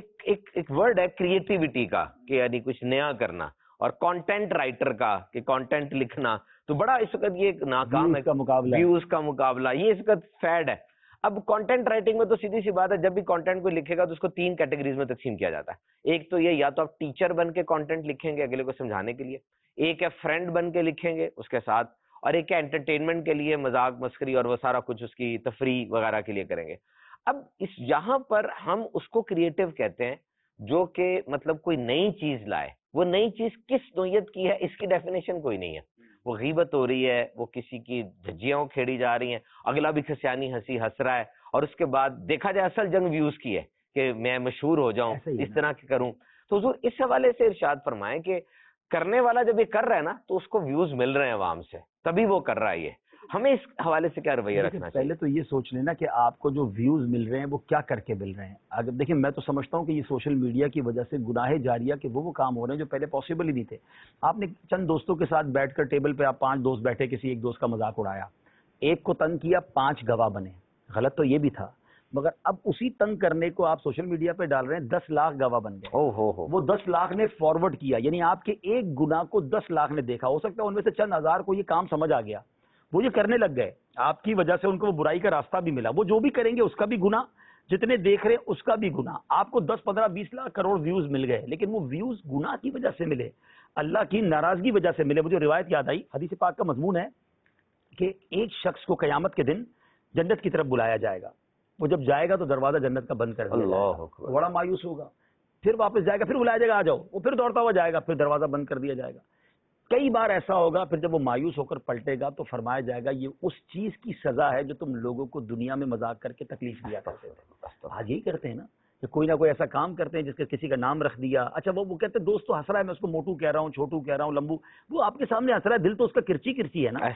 ایک ورڈ ہے کریٹیوٹی کا کہ یعنی کچھ نیا کرنا, اور کانٹینٹ رائٹر کا کہ کانٹینٹ لکھنا, تو بڑا اس وقت یہ ناکام ہے, ویوز کا مقابلہ, یہ اس وقت فیڈ ہے. اب کانٹینٹ رائٹنگ میں تو سیدھی سی بات ہے, جب بھی کانٹینٹ کوئی لکھے گا تو اس کو 3 کیٹیگریز میں تقسیم کیا جاتا ہے. ایک تو یہ, یا تو آپ ٹیچر بن کے کانٹینٹ لکھیں گے اگلے کو سمجھانے کے لیے, ایک ہے فرینڈ بن کے لکھیں گے اس کے ساتھ, اور ایک ہے انٹرٹینمنٹ کے لیے, مذاق مسخری اور وہ سارا کچھ اس کی تفریح وغیرہ کے لیے کریں گے. اب اس یہاں پر ہم اس کو کریٹو کہتے ہیں جو کہ مطلب کوئی نئی چیز لائے. وہ نئی چیز کس نوعیت کی ہے اس کی ڈیفینیشن کوئی نہیں ہے. وہ غیبت ہو رہی ہے, وہ کسی کی دھجیاں کھیڑی جا رہی ہیں, اگلا بھی کھسیانی ہنسی ہنس رہا ہے, اور اس کے بعد دیکھا جائے اصل جنگ ویوز کی ہے کہ میں مشہور ہو جاؤں, اس طرح کی کروں. تو حضور اس حوالے سے ارشاد فرمائیں کہ کرنے والا جب یہ کر رہا ہے نا تو اس کو ویوز مل رہے ہیں عوام سے, تبھی وہ کر رہا ہے. یہ ہمیں اس حوالے سے کیا رویہ رکھنا چاہیے؟ پہلے تو یہ سوچ لینا کہ آپ کو جو ویوز مل رہے ہیں وہ کیا کر کے مل رہے ہیں. اگر دیکھیں, میں تو سمجھتا ہوں کہ یہ سوشل میڈیا کی وجہ سے گناہ جاریہ کے وہ کام ہو رہے ہیں جو پہلے پاسبل ہی نہیں تھے. آپ نے چند دوستوں کے ساتھ بیٹھ کر ٹیبل پہ آپ 5 دوست بیٹھے, کسی ایک دوست کا مذاق اڑایا, ایک کو تنگ کیا, 5 گواہ بنے. غلط تو یہ بھی تھا, مگر اب اسی تنگ کرنے کو آپ سوشل میڈیا پہ ڈال رہے ہیں, 10 لاکھ گواہ بن گئے. وہ 10 لاکھ نے فارورڈ کیا, یعنی آپ کے ایک گناہ کو 10 لاکھ نے دیکھا. ہو سکتا ہے ان میں سے چند ہزار کو یہ کام سمجھ آ گیا, وہ یہ کرنے لگ گئے, آپ کی وجہ سے ان کو وہ برائی کا راستہ بھی ملا. وہ جو بھی کریں گے اس کا بھی گناہ, جتنے دیکھ رہے اس کا بھی گناہ. آپ کو 10, 15, 20 لاکھ کروڑ ویوز مل گئے, لیکن وہ ویوز گناہ کی وجہ سے ملے, اللہ کی ناراضگی وجہ سے ملے. مجھے روایت یاد آئی, حدیث پاک کا مضمون ہے کہ ایک شخص کو قیامت کے دن جنت کی طرف بلایا جائے گا. وہ جب جائے گا تو دروازہ جنت کا بند کر دیا جائے گا, بڑا مایوس ہوگا. پھر واپس جائے گا, پھر بلایا جائے گا آ جاؤ, وہ پھر دوڑتا ہوا جائے گا, پھر دروازہ بند کر دیا جائے گا. کئی بار ایسا ہوگا, پھر جب وہ مایوس ہو کر پلٹے گا تو فرمایا جائے گا یہ اس چیز کی سزا ہے جو تم لوگوں کو دنیا میں مذاق کر کے تکلیف دیا کرتے تھے. آج یہی کرتے ہیں نا کہ کوئی نہ کوئی ایسا کام کرتے ہیں جس کے کسی کا نام رکھ دیا. اچھا وہ کہتے ہیں دوست تو ہنس رہا ہے, میں اس کو موٹو کہہ رہا ہوں, چھوٹو کہہ رہا ہوں, لمبو, وہ آپ کے سامنے ہنس رہا ہے, دل تو اس کا کرچی کرچی ہے نا.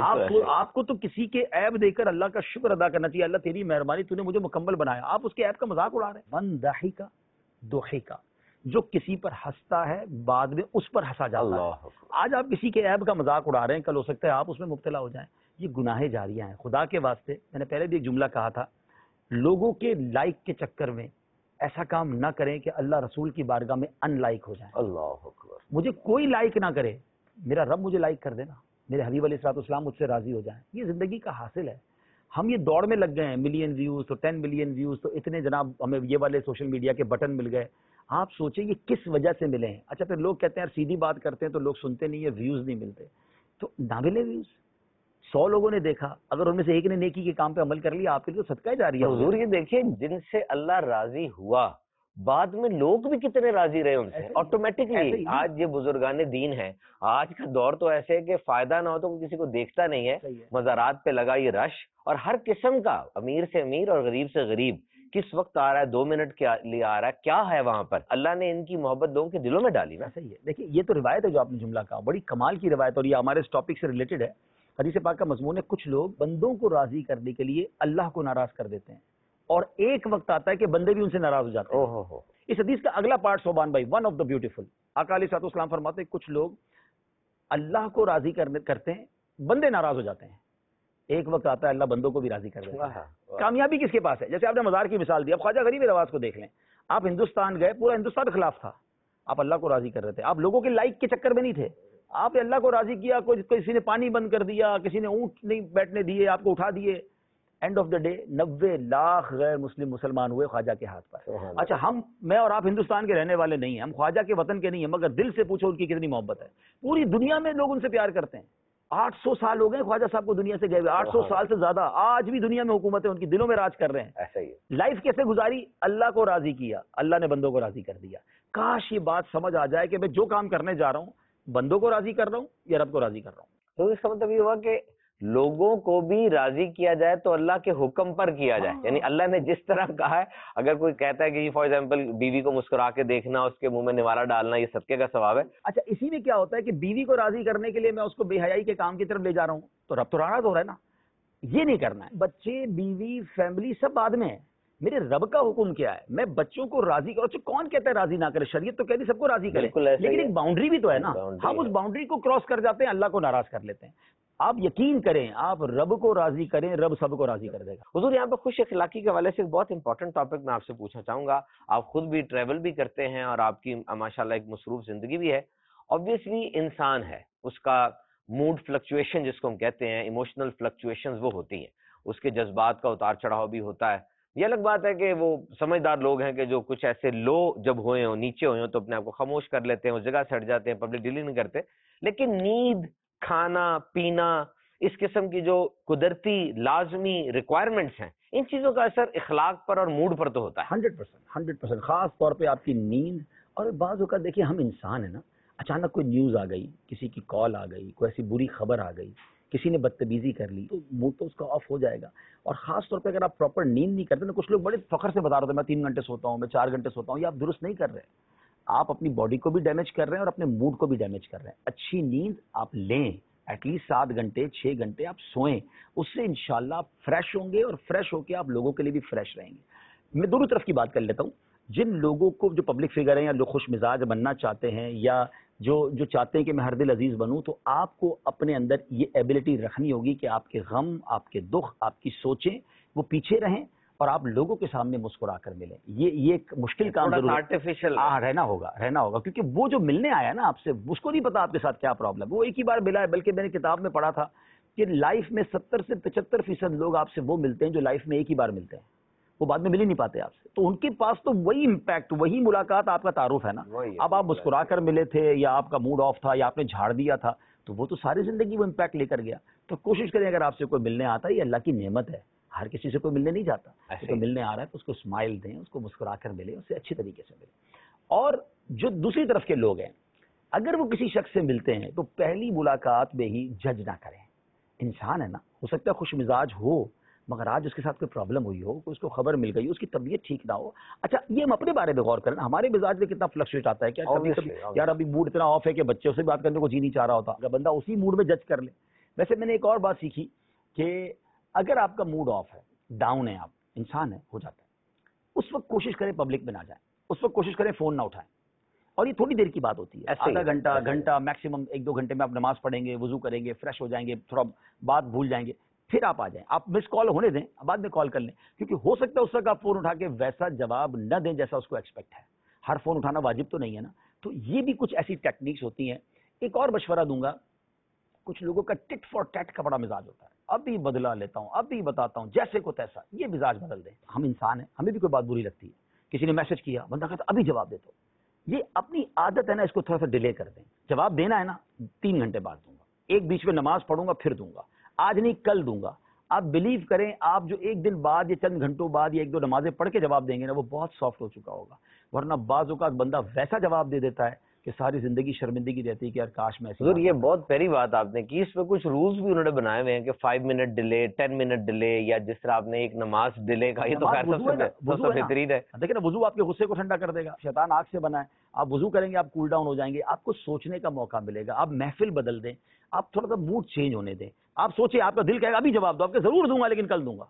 آپ کو تو کسی کے عیب دے کر اللہ کا شکر ادا کرنا چاہیے, اللہ تیری مہربانی, تو نے مجھے مکمل بنایا. آپ اس کے عیب کا مذاق اڑا رہے ہیں. من ضحک ضحک, جو کسی پر ہنستا ہے بعد میں اس پر ہنسا جاتا ہے. آج آپ کسی کے عیب کا مذاق اڑا رہے ہیں, کل ہو سکتا ہے آپ اس میں مبتلا ہو جائیں. یہ گناہ جاریہ ہیں. خدا کے واسطے, میں نے پہلے بھی ایک جملہ کہا تھا, لوگوں کے لائک کے چکر میں ایسا کام نہ کریں کہ اللہ رسول کی بارگاہ میں ان لائک ہو جائیں. اللہ اکبر. مجھے کوئی لائک نہ کرے, میرا رب مجھے لائک کر دینا, میرے حبیب علیہ الصلوۃ والسلام مجھ سے راضی ہو جائیں. یہ زندگی کا حاصل ہے. ہم یہ دوڑ میں لگ گئے ہیں, ملین ویوز تو 10 ملین ویوز تو اتنے, جناب ہمیں یہ والے سوشل میڈیا کے بٹن مل گئے. آپ سوچیں یہ کس وجہ سے ملے ہیں. اچھا پھر لوگ کہتے ہیں یار سیدھی بات کرتے ہیں تو لوگ سنتے نہیں ہیں, ویوز نہیں ملتے. تو نہ ملے ویوز, 100 لوگوں نے دیکھا, اگر ان میں سے ایک نے نیکی کے کام پہ عمل کر لیا, آپ کے لیے تو صدقہ جاریہ ہے. حضور یہ دیکھیں جن سے اللہ راضی ہوا بعد میں لوگ بھی کتنے راضی رہے ان سے آٹومیٹکلی. آج یہ بزرگان دین ہیں, آج کا دور تو ایسے ہے کہ فائدہ نہ ہو تو کسی کو دیکھتا نہیں ہے. مزارات پہ لگا یہ رش, اور ہر قسم کا, امیر سے امیر اور غریب سے غریب, کس وقت آ رہا ہے, 2 منٹ کے لیے آ رہا ہے, کیا ہے وہاں پر. اللہ نے ان کی محبت لوگوں کے دلوں میں ڈالی نا. صحیح ہے. دیکھیں یہ تو روایت ہے جو آپ نے جملہ کہا, بڑی کمال کی روایت, اور یہ ہمارے اس ٹاپک سے ریلیٹڈ ہے. حدیث پاک کا مضمون ہے, کچھ لوگ بندوں کو راضی کرنے کے لیے اللہ کو ناراض کر دیتے ہیں, اور ایک وقت آتا ہے کہ بندے بھی ان سے ناراض ہو جاتے ہیں. اس حدیث کا اگلا پارٹ صوبان بھائی, ون آف دا بیوٹیفل, آقا علیہ الصلوۃ والسلام فرماتے ہیں کچھ لوگ اللہ کو راضی کرتے ہیں, بندے ناراض ہو جاتے ہیں. ایک وقت آتا ہے اللہ بندوں کو بھی راضی کر دیتا ہے. کامیابی کس کے پاس ہے؟ جیسے آپ نے مزار کی مثال دی, اب خواجہ غریب نواز کو دیکھ لیں. آپ ہندوستان گئے, پورا ہندوستان کے خلاف تھا, آپ اللہ کو راضی کر رہے تھے. آپ لوگوں کے لائک کے چکر میں نہیں تھے, آپ اللہ کو راضی کیا. کسی نے پانی بند کر دیا, کسی نے اونٹ نہیں بیٹھنے دیے, آپ کو اٹھا دیے. End of the day 90 lakh غیر مسلمان ہوئے خواجہ کے ہاتھ پر. اچھا, میں اور آپ ہندوستان کے رہنے والے نہیں ہیں, ہم خواجہ کے وطن کے نہیں ہیں, مگر دل سے پوچھو ان کی کتنی محبت ہے. پوری دنیا میں لوگ ان سے پیار کرتے ہیں. 800 سال ہو گئے خواجہ صاحب کو دنیا سے گئے ہوئے, 800 سال سے زیادہ. آج بھی دنیا میں حکومتیں ان کی دلوں میں راج کر رہے ہیں. ایسا ہی ہے. لائف کیسے گزاری؟ اللہ کو راضی کیا, اللہ نے بندوں کو راضی کر دیا. کاش یہ بات سمجھ آ جائے کہ میں جو کام کرنے جا رہا ہوں بندوں کو راضی کر رہا ہوں یا رب کو راضی کر رہا ہوں. تو اس کا مطلب یہ ہوا کہ لوگوں کو بھی راضی کیا جائے تو اللہ کے حکم پر کیا جائے. یعنی اللہ نے جس طرح کہا ہے, اگر کوئی کہتا ہے کہ فار ایگزامپل بیوی کو مسکرا کے دیکھنا, اس کے منہ میں نوارا ڈالنا, یہ صدقے کا ثواب ہے. اچھا, اسی میں کیا ہوتا ہے کہ بیوی کو راضی کرنے کے لیے میں اس کو بے حیائی کے کام کی طرف لے جا رہا ہوں, تو رب تو ناراض ہو رہا ہے نا. یہ نہیں کرنا ہے. بچے, بیوی, فیملی سب بعد میں ہے. میرے رب کا حکم کیا ہے؟ میں بچوں کو راضی کروں. کون کہتا ہے راضی نہ کرے؟ شریعت تو کہتی سب کو راضی کرے, لیکن ایک باؤنڈری بھی تو ہے نا. ہم اس باؤنڈری کو کراس کر جاتے ہیں, اللہ کو ناراض کر لیتے ہیں. آپ یقین کریں, آپ رب کو راضی کریں, رب سب کو راضی کر دے گا. حضور یہاں پہ خوش اخلاقی کے حوالے سے ایک بہت امپورٹنٹ ٹاپک میں آپ سے پوچھنا چاہوں گا. آپ خود بھی ٹریول بھی کرتے ہیں اور آپ کی ماشاءاللہ ایک مصروف زندگی بھی ہے. آبویسلی انسان ہے, اس کا موڈ فلکچویشن جس کو ہم کہتے ہیں, ایموشنل فلکچویشنز وہ ہوتی ہیں, اس کے جذبات کا اتار چڑھاؤ بھی ہوتا ہے. یہ الگ بات ہے کہ وہ سمجھدار لوگ ہیں کہ جو کچھ ایسے لو جب ہوئے ہوں, نیچے ہوئے ہوں, تو اپنے آپ کو خاموش کر لیتے ہیں, اس جگہ سے ہٹ جاتے ہیں, پبلک ڈیلنگ نہیں کرتے. لیکن نیند, کھانا پینا, اس قسم کی جو قدرتی لازمی ریکوائرمنٹس ہیں, ان چیزوں کا اثر اخلاق پر اور موڈ پر تو ہوتا ہے. 100%. خاص طور پہ آپ کی نیند. اور بعض اوقات دیکھیے ہم انسان ہیں نا, اچانک کوئی نیوز آ گئی, کسی کی کال آ گئی, کوئی ایسی بری خبر آ گئی, کسی نے بدتمیزی کر لی, تو موڈ تو اس کا آف ہو جائے گا. اور خاص طور پہ اگر آپ پراپر نیند نہیں کرتے نا, کچھ لوگ بڑے فخر سے بتا رہے تھے میں 3 گھنٹے سوتا ہوں, میں 4 گھنٹے سوتا ہوں, یہ آپ درست نہیں کر رہے. آپ اپنی باڈی کو بھی ڈیمیج کر رہے ہیں اور اپنے موڈ کو بھی ڈیمیج کر رہے ہیں. اچھی نیند آپ لیں, ایٹ لیسٹ 7 گھنٹے 6 گھنٹے آپ سوئیں, اس سے انشاءاللہ آپ فریش ہوں گے, اور فریش ہو کے آپ لوگوں کے لیے بھی فریش رہیں گے. میں دونوں طرف کی بات کر لیتا ہوں. جن لوگوں کو جو پبلک فگر ہیں یا لوگ خوش مزاج بننا چاہتے ہیں, یا جو چاہتے ہیں کہ میں ہر دل عزیز بنوں, تو آپ کو اپنے اندر یہ ایبلٹی رکھنی ہوگی کہ آپ کے غم, آپ کے دکھ, آپ کی سوچیں وہ پیچھے رہیں, اور آپ لوگوں کے سامنے مسکرا کر ملیں. یہ ایک مشکل کام آرٹیفیشل رہنا ہوگا, کیونکہ وہ جو ملنے آیا نا آپ سے, اس کو نہیں پتا آپ کے ساتھ کیا پرابلم. وہ ایک ہی بار ملا ہے, بلکہ میں نے کتاب میں پڑھا تھا کہ لائف میں 70 سے 75% لوگ آپ سے وہ ملتے ہیں جو لائف میں ایک ہی بار ملتے ہیں, وہ بعد میں مل ہی نہیں پاتے آپ سے. تو ان کے پاس تو وہی امپیکٹ, وہی ملاقات آپ کا تعارف ہے نا. اب آپ مسکرا کر ملے تھے, یا آپ کا موڈ آف تھا, یا آپ نے جھاڑ دیا تھا, تو وہ تو ساری زندگی وہ امپیکٹ لے کر گیا. تو کوشش کریں اگر آپ سے کوئی ملنے آتا ہے, یہ اللہ کی نعمت ہے, ہر کسی سے کوئی ملنے نہیں جاتا, کوئی ملنے آ رہا ہے تو اس کو اسمائل دیں, اس کو مسکرا کر ملیں, اس سے اچھی طریقے سے ملیں. اور جو دوسری طرف کے لوگ ہیں, اگر وہ کسی شخص سے ملتے ہیں تو پہلی ملاقات میں ہی جج نہ کریں. انسان ہے نا, ہو سکتا ہے خوش مزاج ہو, مگر آج اس کے ساتھ کوئی پرابلم ہوئی ہو, کوئی اس کو خبر مل گئی, اس کی طبیعت ٹھیک نہ ہو. اچھا, یہ ہم اپنے بارے میں غور کریں, ہمارے مزاج میں کتنا فلکچویٹ آتا ہے. کیا کبھی یار ابھی موڈ اتنا آف ہے کہ بچوں سے بات کرنے کو جی نہیں چاہ رہا ہوتا, اگر بندہ اسی موڈ میں جج کر لے. ویسے میں نے ایک اور بات سیکھی کہ اگر آپ کا موڈ آف ہے, ڈاؤن ہے, آپ انسان ہے, ہو جاتا ہے, اس وقت کوشش کریں پبلک میں نہ جائیں, اس وقت کوشش کریں فون نہ اٹھائیں. اور یہ تھوڑی دیر کی بات ہوتی ہے, آدھا گھنٹہ میکسیمم 1-2 گھنٹے میں آپ نماز پڑھیں گے, وضو کریں گے, فریش ہو جائیں گے, تھوڑا بات بھول جائیں گے, پھر آپ آ جائیں. آپ مس کال ہونے دیں, بعد میں کال کر لیں, کیونکہ ہو سکتا ہے اس وقت آپ فون اٹھا کے ویسا جواب نہ دیں جیسا اس کو ایکسپیکٹ ہے. ہر فون اٹھانا واجب تو نہیں ہے نا. تو یہ بھی کچھ ایسی ٹیکنیکس ہوتی ہیں. ایک اور مشورہ دوں گا, کچھ لوگوں کا ٹٹ فار ٹیٹ کا بڑا مزاج ہوتا ہے, ابھی بدلا لیتا ہوں, ابھی بتاتا ہوں, جیسے کو تیسا. یہ مزاج بدل دیں. ہم انسان ہیں, ہمیں بھی کوئی بات بری لگتی ہے, کسی نے میسج کیا, بندہ کہتا ابھی جواب دیتا ہوں. یہ اپنی عادت ہے نا, اس کو تھوڑا سا ڈیلے کر دیں. جواب دینا ہے نا 3 گھنٹے بعد دوں گا, ایک بیچ میں نماز پڑھوں گا پھر دوں گا. آج نہیں کل دوں گا. آپ بلیو کریں, آپ جو ایک دن بعد یا چند گھنٹوں بعد یا ایک دو نمازیں پڑھ کے جواب دیں گے نا, وہ بہت سافٹ ہو چکا ہوگا. ورنہ بعض اوقات بندہ ویسا جواب دے دیتا ہے کہ ساری زندگی شرمندگی رہتی ہے کہ یار کاش میں ایسی. حضور یہ بہت پیاری بات آپ نے کی. اس پہ کچھ رولز بھی انہوں نے بنائے ہوئے ہیں کہ 5 منٹ ڈیلے, 10 منٹ ڈیلے, یا جس طرح آپ نے ایک نماز ڈیلے کا, یہ تو خیر سب سے بہترین ہے. دیکھیں نا, وضو آپ کے غصے کو ٹھنڈا کر دے گا. شیطان آگ سے بنا ہے, آپ وضو کریں گے آپ کول ڈاؤن ہو جائیں گے, آپ کو سوچنے کا موقع ملے گا, آپ محفل بدل دیں, آپ تھوڑا سا موڈ چینج ہونے دیں. آپ سوچیں, آپ کا دل کہے گا ابھی جواب دو, آپ کے ضرور دوں گا لیکن کل دوں گا.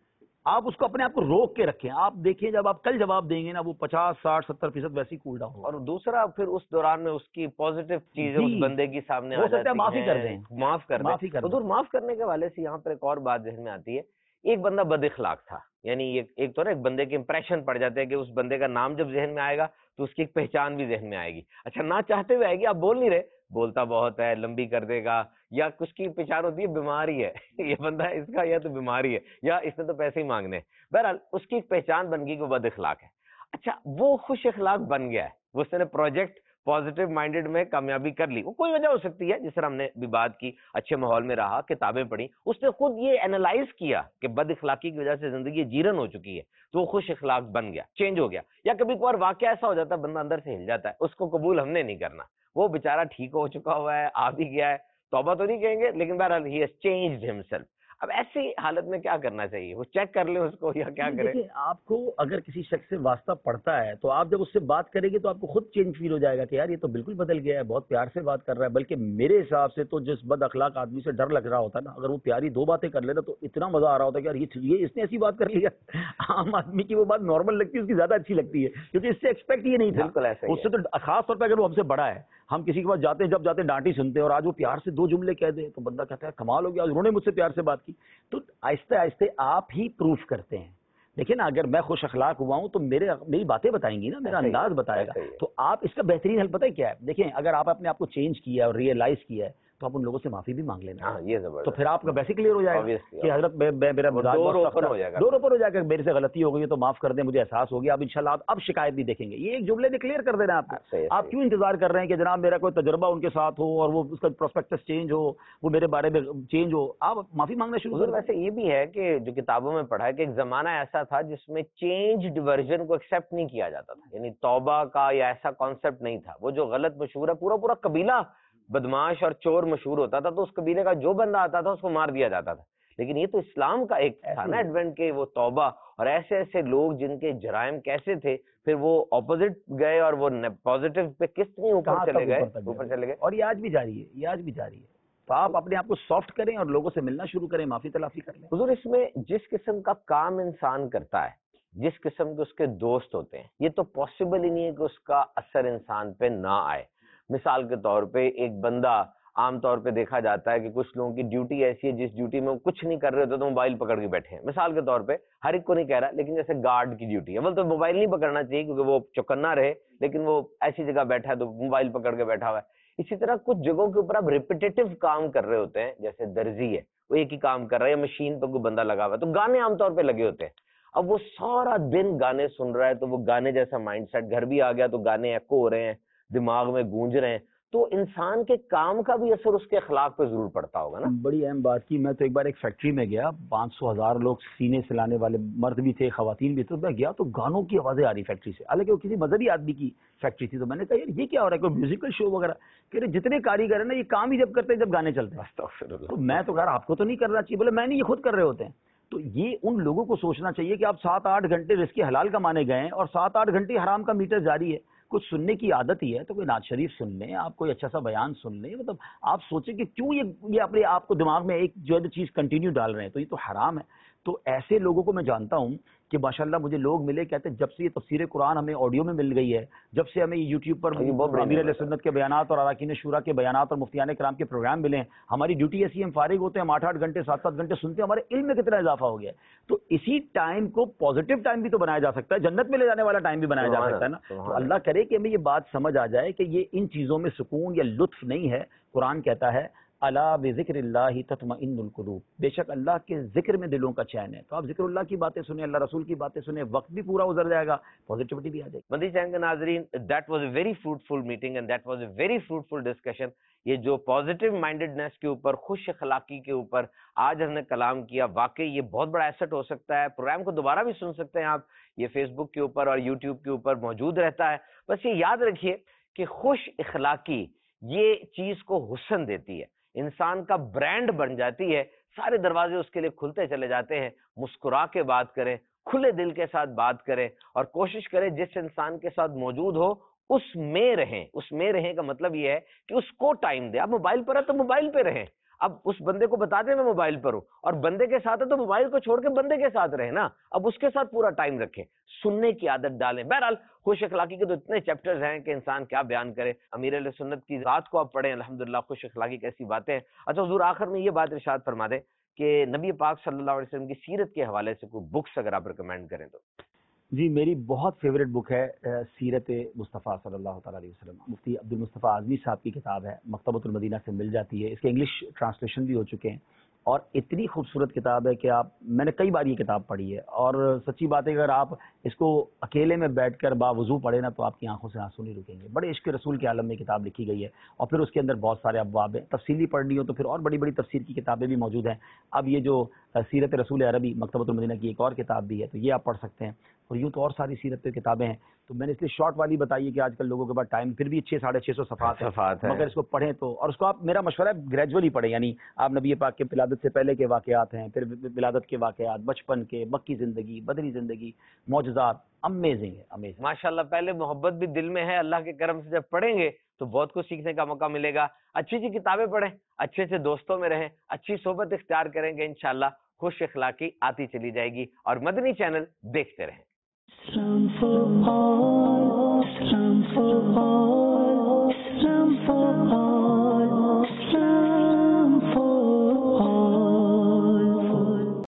آپ اس کو اپنے آپ کو روک کے رکھیں. آپ دیکھیں جب آپ کل جواب دیں گے نا, وہ 50, 60, 70% ویسے ہی کول ڈاؤن ہوگا. اور دوسرا پھر اس دوران میں اس کی پازیٹیو چیزیں اس بندے کی سامنے آ ہو سکتا ہے جاتی معافی کر دیں, معاف کر دیں. حضور معاف کرنے کے حوالے سے یہاں پر ایک اور بات ذہن میں آتی ہے. ایک بندہ بد اخلاق تھا, یعنی ایک تو نا ایک بندے کے امپریشن پڑ جاتے ہیں کہ اس بندے کا نام جب ذہن میں آئے گا تو اس کی ایک پہچان بھی ذہن میں آئے گی. اچھا نہ چاہتے ہوئے آئے گی, آپ بول نہیں رہے, بولتا بہت ہے, لمبی کر دے گا, یا کچھ کی پہچان ہوتی ہے بیماری ہے, یہ بندہ اس کا یا تو بیماری ہے, یا اس نے تو پیسے ہی مانگنے ہیں. بہرحال اس کی ایک پہچان بن گئی کہ وہ بد اخلاق ہے. اچھا وہ خوش اخلاق بن گیا ہے, وہ اس نے پروجیکٹ پازیٹیو مائنڈیڈ میں کامیابی کر لی. وہ کوئی وجہ ہو سکتی ہے, جس طرح ہم نے بھی بات کی, اچھے ماحول میں رہا, کتابیں پڑھی, اس نے خود یہ اینالائز کیا کہ بد اخلاقی کی وجہ سے زندگی جیرن ہو چکی ہے, تو وہ خوش اخلاق بن گیا, چینج ہو گیا. یا کبھی کبھار واقعہ ایسا ہو جاتا ہے بندہ اندر سے ہل جاتا ہے, اس کو قبول ہم نے نہیں کرنا, وہ بیچارہ ٹھیک ہو چکا ہوا ہے, آ بھی گیا ہے, توبہ تو نہیں کہیں گے لیکن بہرحال ہی ہیز چینجڈ ہمسیلف. اب ایسی حالت میں کیا کرنا چاہیے, وہ چیک کر لیں اس کو یا کیا کریں؟ دیکھیں, آپ کو اگر کسی شخص سے واسطہ پڑتا ہے تو آپ جب اس سے بات کریں گے تو آپ کو خود چینج فیل ہو جائے گا کہ یار یہ تو بالکل بدل گیا ہے, بہت پیار سے بات کر رہا ہے. بلکہ میرے حساب سے تو جس بد اخلاق آدمی سے ڈر لگ رہا ہوتا ہے نا, اگر وہ پیاری 2 باتیں کر لینا تو اتنا مزہ آ رہا ہوتا ہے کہ یار یہ اس نے ایسی بات کر لی ہے. عام آدمی کی وہ بات نارمل لگتی ہے, اس کی زیادہ اچھی لگتی ہے, کیونکہ اس سے ایکسپیکٹ یہ نہیں تھا. بالکل ایسا ہی اس سے تو خاص طور پہ اگر وہ ہم سے بڑا ہے, ہم کسی کے پاس جاتے ہیں, جب جاتے ہیں ڈانٹی سنتے ہیں, اور آج وہ پیار سے 2 جملے کہہ دے تو بندہ کہتا ہے کمال ہو گیا, آج انہوں نے مجھ سے پیار سے بات کی. تو آہستہ آہستہ آپ ہی پروف کرتے ہیں. دیکھیں نا, اگر میں خوش اخلاق ہوا ہوں تو میری باتیں بتائیں گی نا, میرا انداز بتائے گا. تو آپ اس کا بہترین حل پتہ ہے کیا ہے؟ دیکھیں, اگر آپ اپنے آپ کو چینج کیا اور ریئلائز کیا ہے تو آپ ان لوگوں سے معافی بھی مانگ لینا, تو پھر آپ کا ویسے کلیئر ہو جائے گا کہ حضرت میرا مزاج ڈور اوپن ہو جائے گا, میرے سے غلطی ہو گئی ہے تو معاف کر دیں, مجھے احساس ہو گیا, اب انشاءاللہ آپ اب شکایت نہیں دیکھیں گے. یہ ایک جملے نے کلیئر کر دینا آپ کو. آپ کیوں انتظار کر رہے ہیں کہ جناب میرا کوئی تجربہ ان کے ساتھ ہو اور وہ اس کا پروسپیکٹس چینج ہو, وہ میرے بارے میں چینج ہو, آپ معافی مانگنا شروع کر. ویسے یہ بھی ہے کہ جو کتابوں میں پڑھا ہے کہ ایک زمانہ ایسا تھا جس میں چینجڈ ورژن کو ایکسیپٹ نہیں کیا جاتا تھا, یعنی توبہ کا یا ایسا کانسیپٹ نہیں تھا. وہ جو غلط مشہور ہے, پورا قبیلہ بدماش اور چور مشہور ہوتا تھا, تو اس قبیلے کا جو بندہ آتا تھا اس کو مار دیا جاتا تھا. لیکن یہ تو اسلام کا ایک تھا نا ایڈوینٹ کے وہ توبہ, اور ایسے ایسے لوگ جن کے جرائم کیسے تھے, پھر وہ اپوزٹ گئے اور وہ پازیٹیو پہ کتنی اوپر چلے گئے. اور یہ آج بھی جاری ہے, یہ آج بھی جاری ہے. تو آپ اپنے آپ کو سافٹ کریں اور لوگوں سے ملنا شروع کریں, معافی تلافی کر لیں. حضور اس میں جس قسم کا کام انسان کرتا ہے, جس قسم کے اس کے دوست ہوتے ہیں, یہ تو پاسبل ہی نہیں ہے کہ اس کا اثر انسان پہ نہ آئے. مثال کے طور پہ ایک بندہ, عام طور پہ دیکھا جاتا ہے کہ کچھ لوگوں کی ڈیوٹی ایسی ہے جس ڈیوٹی میں وہ کچھ نہیں کر رہے ہوتے تو موبائل پکڑ کے بیٹھے ہیں. مثال کے طور پہ ہر ایک کو نہیں کہہ رہا, لیکن جیسے گارڈ کی ڈیوٹی ہے, تو موبائل نہیں پکڑنا چاہیے کیونکہ وہ چوکنا رہے, لیکن وہ ایسی جگہ بیٹھا ہے تو موبائل پکڑ کے بیٹھا ہوا ہے. اسی طرح کچھ جگہوں کے اوپر آپ ریپیٹیٹو کام کر رہے ہوتے ہیں, جیسے درزی ہے, وہ ایک ہی کام کر رہا ہے, یا مشین پہ کوئی بندہ لگا ہوا ہے, تو گانے عام طور پہ لگے ہوتے ہیں. اب وہ سارا دن گانے سن رہا ہے, تو وہ گانے جیسا مائنڈ سیٹ, گھر بھی آ گیا تو گانے ایکو ہو رہے ہیں, دماغ میں گونج رہے ہیں, تو انسان کے کام کا بھی اثر اس کے اخلاق پہ ضرور پڑتا ہوگا نا. بڑی اہم بات کی. میں تو ایک بار ایک فیکٹری میں گیا, 500,000 لوگ سینے سے لانے والے مرد بھی تھے, خواتین بھی تھے. میں گیا تو گانوں کی آوازیں آ رہی فیکٹری سے, حالانکہ وہ کسی مذہبی آدمی کی فیکٹری تھی. تو میں نے کہا یار یہ کیا ہو رہا ہے, کوئی میوزیکل شو وغیرہ؟ کہ جتنے کاریگر ہیں نا یہ کام ہی جب کرتے ہیں جب گانے چلتے ہیں. تو میں تو کہا آپ کو تو نہیں کرنا چاہیے. بولے میں نہیں, یہ خود کر رہے ہوتے ہیں. تو یہ ان لوگوں کو سوچنا چاہیے کہ آپ 7-8 گھنٹے رزق حلال کمانے گئے ہیں اور 7-8 گھنٹے حرام کا میٹر جاری ہے. کچھ سننے کی عادت ہی ہے تو کوئی نعت شریف سن لیں, آپ کوئی اچھا سا بیان سن لیں. مطلب آپ سوچیں کہ کیوں یہ اپنے آپ کو دماغ میں ایک جو ہے چیز کنٹینیو ڈال رہے ہیں, تو یہ تو حرام ہے. تو ایسے لوگوں کو میں جانتا ہوں کہ ماشاءاللہ مجھے لوگ ملے, کہتے ہیں جب سے یہ تفسیر قرآن ہمیں آڈیو میں مل گئی ہے, جب سے ہمیں یوٹیوب پر امیر علیہ سنت کے بیانات اور اراکین شورا کے بیانات اور مفتیان کرام کے پروگرام ملے ہیں, ہماری ڈیوٹی ایسی, ہم فارغ ہوتے ہیں, ہم 8-8 گھنٹے 7-7 گھنٹے سنتے ہیں, ہمارے علم میں کتنا اضافہ ہو گیا ہے. تو اسی ٹائم کو پازیٹیو ٹائم بھی تو بنایا جا سکتا ہے, جنت میں لے جانے والا ٹائم بھی بنایا جا سکتا ہے نا. تو اللہ کرے کہ ہمیں یہ بات سمجھ آ جائے کہ یہ ان چیزوں میں سکون یا لطف نہیں ہے. قرآن کہتا ہے الا بذکر اللہ تطمئن القلوب، بے شک اللہ کے ذکر میں دلوں کا چین ہے. تو آپ ذکر اللہ کی باتیں سنیں، اللہ رسول کی باتیں سنیں، وقت بھی پورا گزر جائے گا، پازیٹیوٹی بھی آ جائے گی. مدنی چینل کے ناظرین، that was a very fruitful meeting and that was a very fruitful discussion. یہ جو پازیٹیو مائنڈڈنیس کے اوپر، خوش اخلاقی کے اوپر آج ہم نے کلام کیا، واقعی یہ بہت بڑا ایسٹ ہو سکتا ہے. پروگرام کو دوبارہ بھی سن سکتے ہیں آپ، یہ فیس بک کے اوپر اور یوٹیوب کے اوپر موجود رہتا ہے. بس یہ یاد رکھیے کہ خوش اخلاقی یہ چیز کو حسن دیتی ہے، انسان کا برانڈ بن جاتی ہے. سارے دروازے اس کے لیے کھلتے چلے جاتے ہیں. مسکرا کے بات کریں، کھلے دل کے ساتھ بات کریں، اور کوشش کریں جس انسان کے ساتھ موجود ہو اس میں رہیں. اس میں رہیں کا مطلب یہ ہے کہ اس کو ٹائم دیں. آپ موبائل پر ہے تو موبائل پہ رہیں. اب اس بندے کو بتا دیں میں موبائل پر ہوں، اور بندے کے ساتھ ہے تو موبائل کو چھوڑ کے بندے کے ساتھ رہیں نا. اب اس کے ساتھ پورا ٹائم رکھیں، سننے کی عادت ڈالیں. بہرحال خوش اخلاقی کے تو اتنے چیپٹرز ہیں کہ انسان کیا بیان کرے. امیر علیہ سنت کی ذات کو آپ پڑھیں، الحمدللہ خوش اخلاقی کی ایسی باتیں ہیں. اچھا حضور، آخر میں یہ بات ارشاد فرما دیں کہ نبی پاک صلی اللہ علیہ وسلم کی سیرت کے حوالے سے کوئی بکس اگر آپ ریکمینڈ کریں تو. جی میری بہت فیوریٹ بک ہے سیرت مصطفیٰ صلی اللہ تعالیٰ علیہ وسلم. مفتی عبد المصطفیٰ اعظمی صاحب کی کتاب ہے، مکتبۃ المدینہ سے مل جاتی ہے. اس کے انگلش ٹرانسلیشن بھی ہو چکے ہیں، اور اتنی خوبصورت کتاب ہے کہ میں نے کئی بار یہ کتاب پڑھی ہے. اور سچی بات ہے کہ اگر آپ اس کو اکیلے میں بیٹھ کر باوضو پڑھیں نا تو آپ کی آنکھوں سے آنسو نہیں رکیں گے. بڑے عشق رسول کے عالم میں کتاب لکھی گئی ہے، اور پھر اس کے اندر بہت سارے ابواب ہیں. تفصیلی پڑھنی ہو تو پھر اور بڑی بڑی تفسیر کی کتابیں بھی موجود ہیں. اب یہ جو سیرت رسول عربی مکتبۃ المدینہ کی ایک اور کتاب بھی ہے، تو یہ آپ پڑھ سکتے ہیں. اور یوں تو اور ساری سیرت پہ کتابیں ہیں، تو میں نے اس لیے شارٹ والی بتائی ہے کہ آج کل لوگوں کے پاس ٹائم پھر بھی 600-650 صفحات ہے، مگر اس کو پڑھیں تو، اور اس کو آپ، میرا مشورہ ہے گریجولی پڑھیں. یعنی آپ نبی پاک کے ولادت سے پہلے کے واقعات ہیں، پھر ولادت کے واقعات، بچپن کے، مکی زندگی، بدری زندگی، معجزات، امیزنگ ہے، امیزنگ. ماشاءاللہ، پہلے محبت بھی دل میں ہے. اللہ کے کرم سے جب پڑھیں گے تو بہت کچھ سیکھنے کا موقع ملے گا. اچھی سی کتابیں پڑھیں، اچھے سے دوستوں میں رہیں، اچھی صحبت اختیار کریں گے، انشاءاللہ خوش اخلاقی آتی چلی جائے گی. اور مدنی چینل دیکھتے رہیں. Islam for all, Islam for all.